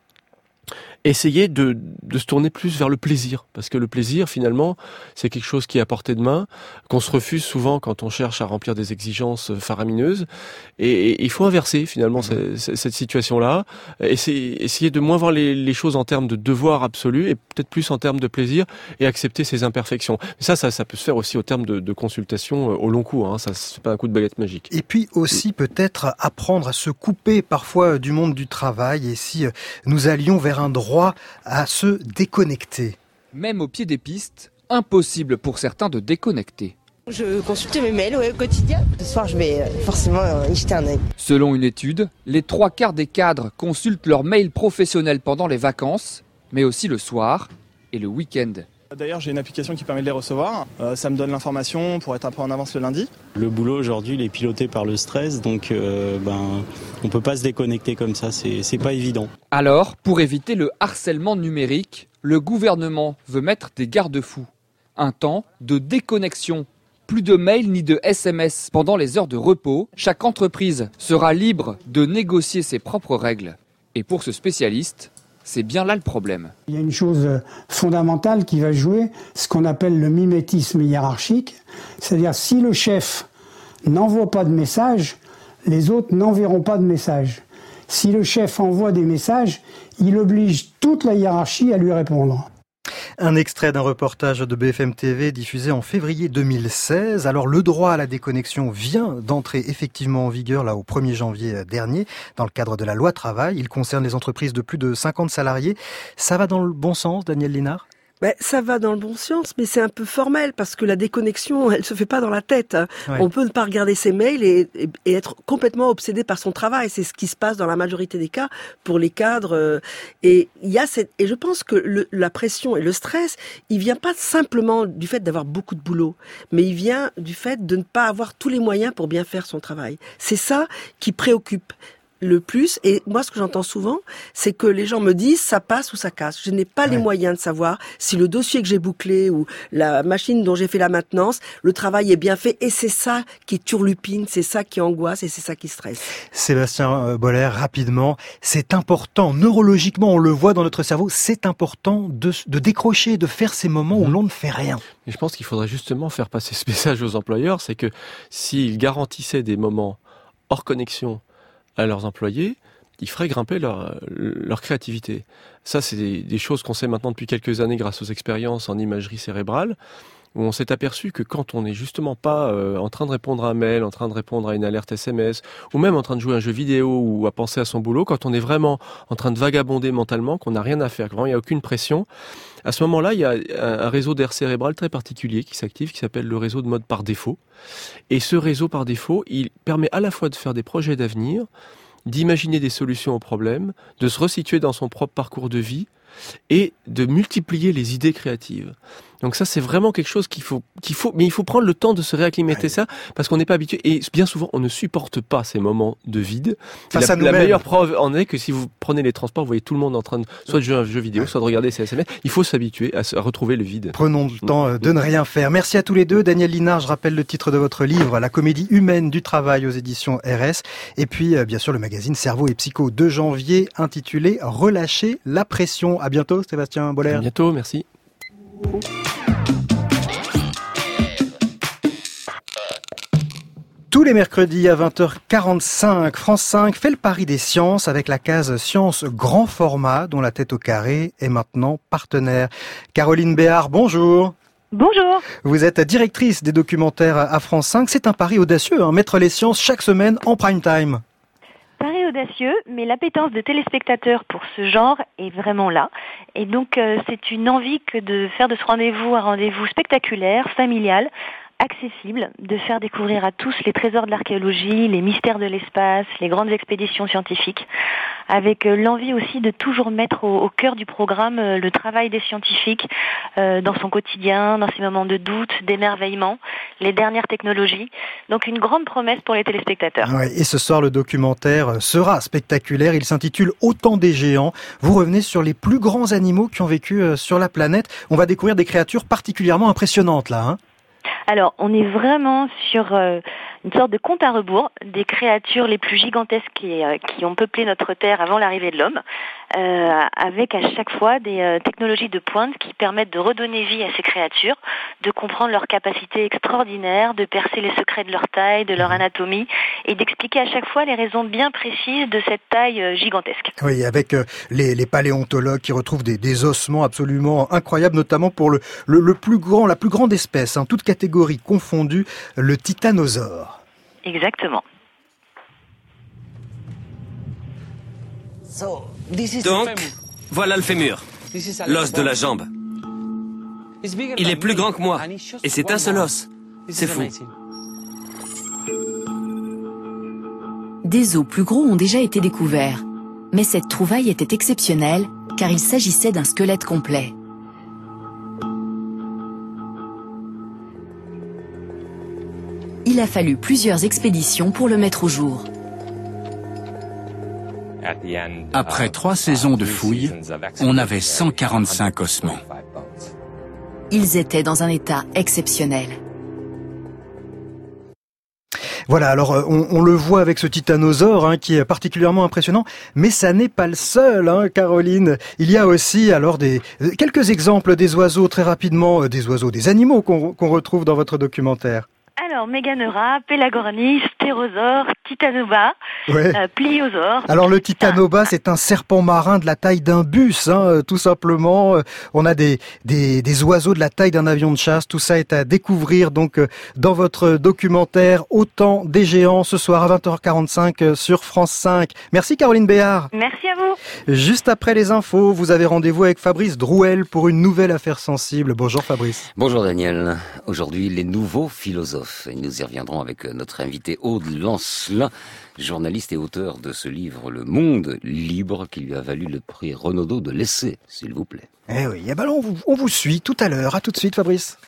essayer de se tourner plus vers le plaisir, parce que le plaisir finalement c'est quelque chose qui est à portée de main, qu'on se refuse souvent quand on cherche à remplir des exigences faramineuses, et il faut inverser finalement cette situation-là, essayer de moins voir les choses en termes de devoir absolu et peut-être plus en termes de plaisir, et accepter ses imperfections. Mais ça peut se faire aussi au terme de consultations au long cours, hein. Ça c'est pas un coup de baguette magique. Et puis aussi peut-être apprendre à se couper parfois du monde du travail, et si nous allions vers un droit à se déconnecter. Même au pied des pistes, impossible pour certains de déconnecter. Je consulte mes mails au quotidien. Ce soir, je vais forcément y jeter un œil. Selon une étude, les 3/4 des cadres consultent leurs mails professionnels pendant les vacances, mais aussi le soir et le week-end. D'ailleurs, j'ai une application qui permet de les recevoir. Ça me donne l'information pour être un peu en avance le lundi. Le boulot aujourd'hui, il est piloté par le stress, donc on peut pas se déconnecter comme ça, c'est pas évident. Alors, pour éviter le harcèlement numérique, le gouvernement veut mettre des garde-fous. Un temps de déconnexion. Plus de mails ni de SMS pendant les heures de repos. Chaque entreprise sera libre de négocier ses propres règles. Et pour ce spécialiste, c'est bien là le problème. Il y a une chose fondamentale qui va jouer, ce qu'on appelle le mimétisme hiérarchique. C'est-à-dire si le chef n'envoie pas de message, les autres n'enverront pas de message. Si le chef envoie des messages, il oblige toute la hiérarchie à lui répondre. Un extrait d'un reportage de BFM TV diffusé en février 2016. Alors le droit à la déconnexion vient d'entrer effectivement en vigueur là au 1er janvier dernier dans le cadre de la loi travail. Il concerne les entreprises de plus de 50 salariés. Ça va dans le bon sens, Daniel Linard ? Ça va dans le bon sens, mais c'est un peu formel parce que la déconnexion, elle se fait pas dans la tête. Ouais. On peut ne pas regarder ses mails et être complètement obsédé par son travail. C'est ce qui se passe dans la majorité des cas pour les cadres. Et je pense que la pression et le stress, il vient pas simplement du fait d'avoir beaucoup de boulot, mais il vient du fait de ne pas avoir tous les moyens pour bien faire son travail. C'est ça qui préoccupe le plus, et moi ce que j'entends souvent, c'est que les gens me disent ça passe ou ça casse. Je n'ai pas les moyens de savoir si le dossier que j'ai bouclé ou la machine dont j'ai fait la maintenance, le travail est bien fait, et c'est ça qui turlupine, c'est ça qui angoisse et c'est ça qui stresse. Sébastien Boller, rapidement, c'est important, neurologiquement on le voit dans notre cerveau, c'est important de décrocher, de faire ces moments où l'on ne fait rien. Et je pense qu'il faudrait justement faire passer ce message aux employeurs, c'est que s'ils garantissaient des moments hors connexion à leurs employés, ils feraient grimper leur créativité. Ça, c'est des choses qu'on sait maintenant depuis quelques années grâce aux expériences en imagerie cérébrale, où on s'est aperçu que quand on n'est justement pas en train de répondre à un mail, en train de répondre à une alerte SMS, ou même en train de jouer à un jeu vidéo ou à penser à son boulot, quand on est vraiment en train de vagabonder mentalement, qu'on n'a rien à faire, qu'il n'y a aucune pression, à ce moment-là, il y a un réseau d'air cérébral très particulier qui s'active, qui s'appelle le réseau de mode par défaut. Et ce réseau par défaut, il permet à la fois de faire des projets d'avenir, d'imaginer des solutions aux problèmes, de se resituer dans son propre parcours de vie et de multiplier les idées créatives. Donc ça, c'est vraiment quelque chose mais il faut prendre le temps de se réacclimater ça, parce qu'on n'est pas habitué, et bien souvent, on ne supporte pas ces moments de vide. La meilleure preuve en est que si vous prenez les transports, vous voyez tout le monde en train de, soit de jouer à un jeu vidéo, soit de regarder ses SMS. Il faut s'habituer à retrouver le vide. Prenons le temps de ne rien faire. Merci à tous les deux. Daniel Linard, je rappelle le titre de votre livre, La comédie humaine du travail aux éditions RS. Et puis, bien sûr, le magazine Cerveau et Psycho, 2 janvier, intitulé Relâcher la pression. À bientôt, Sébastien Boller. À bientôt, merci. Tous les mercredis à 20h45, France 5 fait le pari des sciences avec la case Sciences grand format dont la tête au carré est maintenant partenaire. Caroline Béard, bonjour. Bonjour. Vous êtes directrice des documentaires à France 5. C'est un pari audacieux, mettre les sciences chaque semaine en prime time. Pari audacieux, mais l'appétence de téléspectateurs pour ce genre est vraiment là. Et donc c'est une envie que de faire de ce rendez-vous un rendez-vous spectaculaire, familial, accessible, de faire découvrir à tous les trésors de l'archéologie, les mystères de l'espace, les grandes expéditions scientifiques, avec l'envie aussi de toujours mettre au cœur du programme le travail des scientifiques dans son quotidien, dans ses moments de doute, d'émerveillement, les dernières technologies. Donc une grande promesse pour les téléspectateurs. Ouais, et ce soir, le documentaire sera spectaculaire. Il s'intitule « Au temps des géants ». Vous revenez sur les plus grands animaux qui ont vécu sur la planète. On va découvrir des créatures particulièrement impressionnantes là, Alors, on est vraiment sur une sorte de compte à rebours des créatures les plus gigantesques qui ont peuplé notre Terre avant l'arrivée de l'homme, avec à chaque fois des technologies de pointe qui permettent de redonner vie à ces créatures, de comprendre leurs capacités extraordinaires, de percer les secrets de leur taille, de leur anatomie, et d'expliquer à chaque fois les raisons bien précises de cette taille gigantesque. Oui, avec les paléontologues qui retrouvent des ossements absolument incroyables, notamment pour la plus grande espèce, toute catégorie confondue, le titanosaure. Exactement. Donc, voilà le fémur, l'os de la jambe. Il est plus grand que moi, et c'est un seul os. C'est fou. Des os plus gros ont déjà été découverts, mais cette trouvaille était exceptionnelle car il s'agissait d'un squelette complet. Il a fallu plusieurs expéditions pour le mettre au jour. Après 3 saisons de fouilles, on avait 145 ossements. Ils étaient dans un état exceptionnel. Voilà, alors on le voit avec ce titanosaure qui est particulièrement impressionnant, mais ça n'est pas le seul, Caroline. Il y a aussi alors quelques exemples des oiseaux très rapidement, des animaux qu'on retrouve dans votre documentaire. Alors, Méganeura, Pélagornis, Stérosaure, Titanoba, Pliosaure. Alors le Titanoba, c'est un serpent marin de la taille d'un bus, tout simplement. On a des oiseaux de la taille d'un avion de chasse. Tout ça est à découvrir donc dans votre documentaire Au temps des géants, ce soir à 20h45 sur France 5. Merci Caroline Béard. Merci à vous. Juste après les infos, vous avez rendez-vous avec Fabrice Drouel pour une nouvelle affaire sensible. Bonjour Fabrice. Bonjour Daniel. Aujourd'hui, les nouveaux philosophes. Et nous y reviendrons avec notre invité Aude Lancelin, journaliste et auteur de ce livre Le Monde libre, qui lui a valu le prix Renaudot de l'essai, s'il vous plaît. Eh oui, on vous suit tout à l'heure. À tout de suite Fabrice.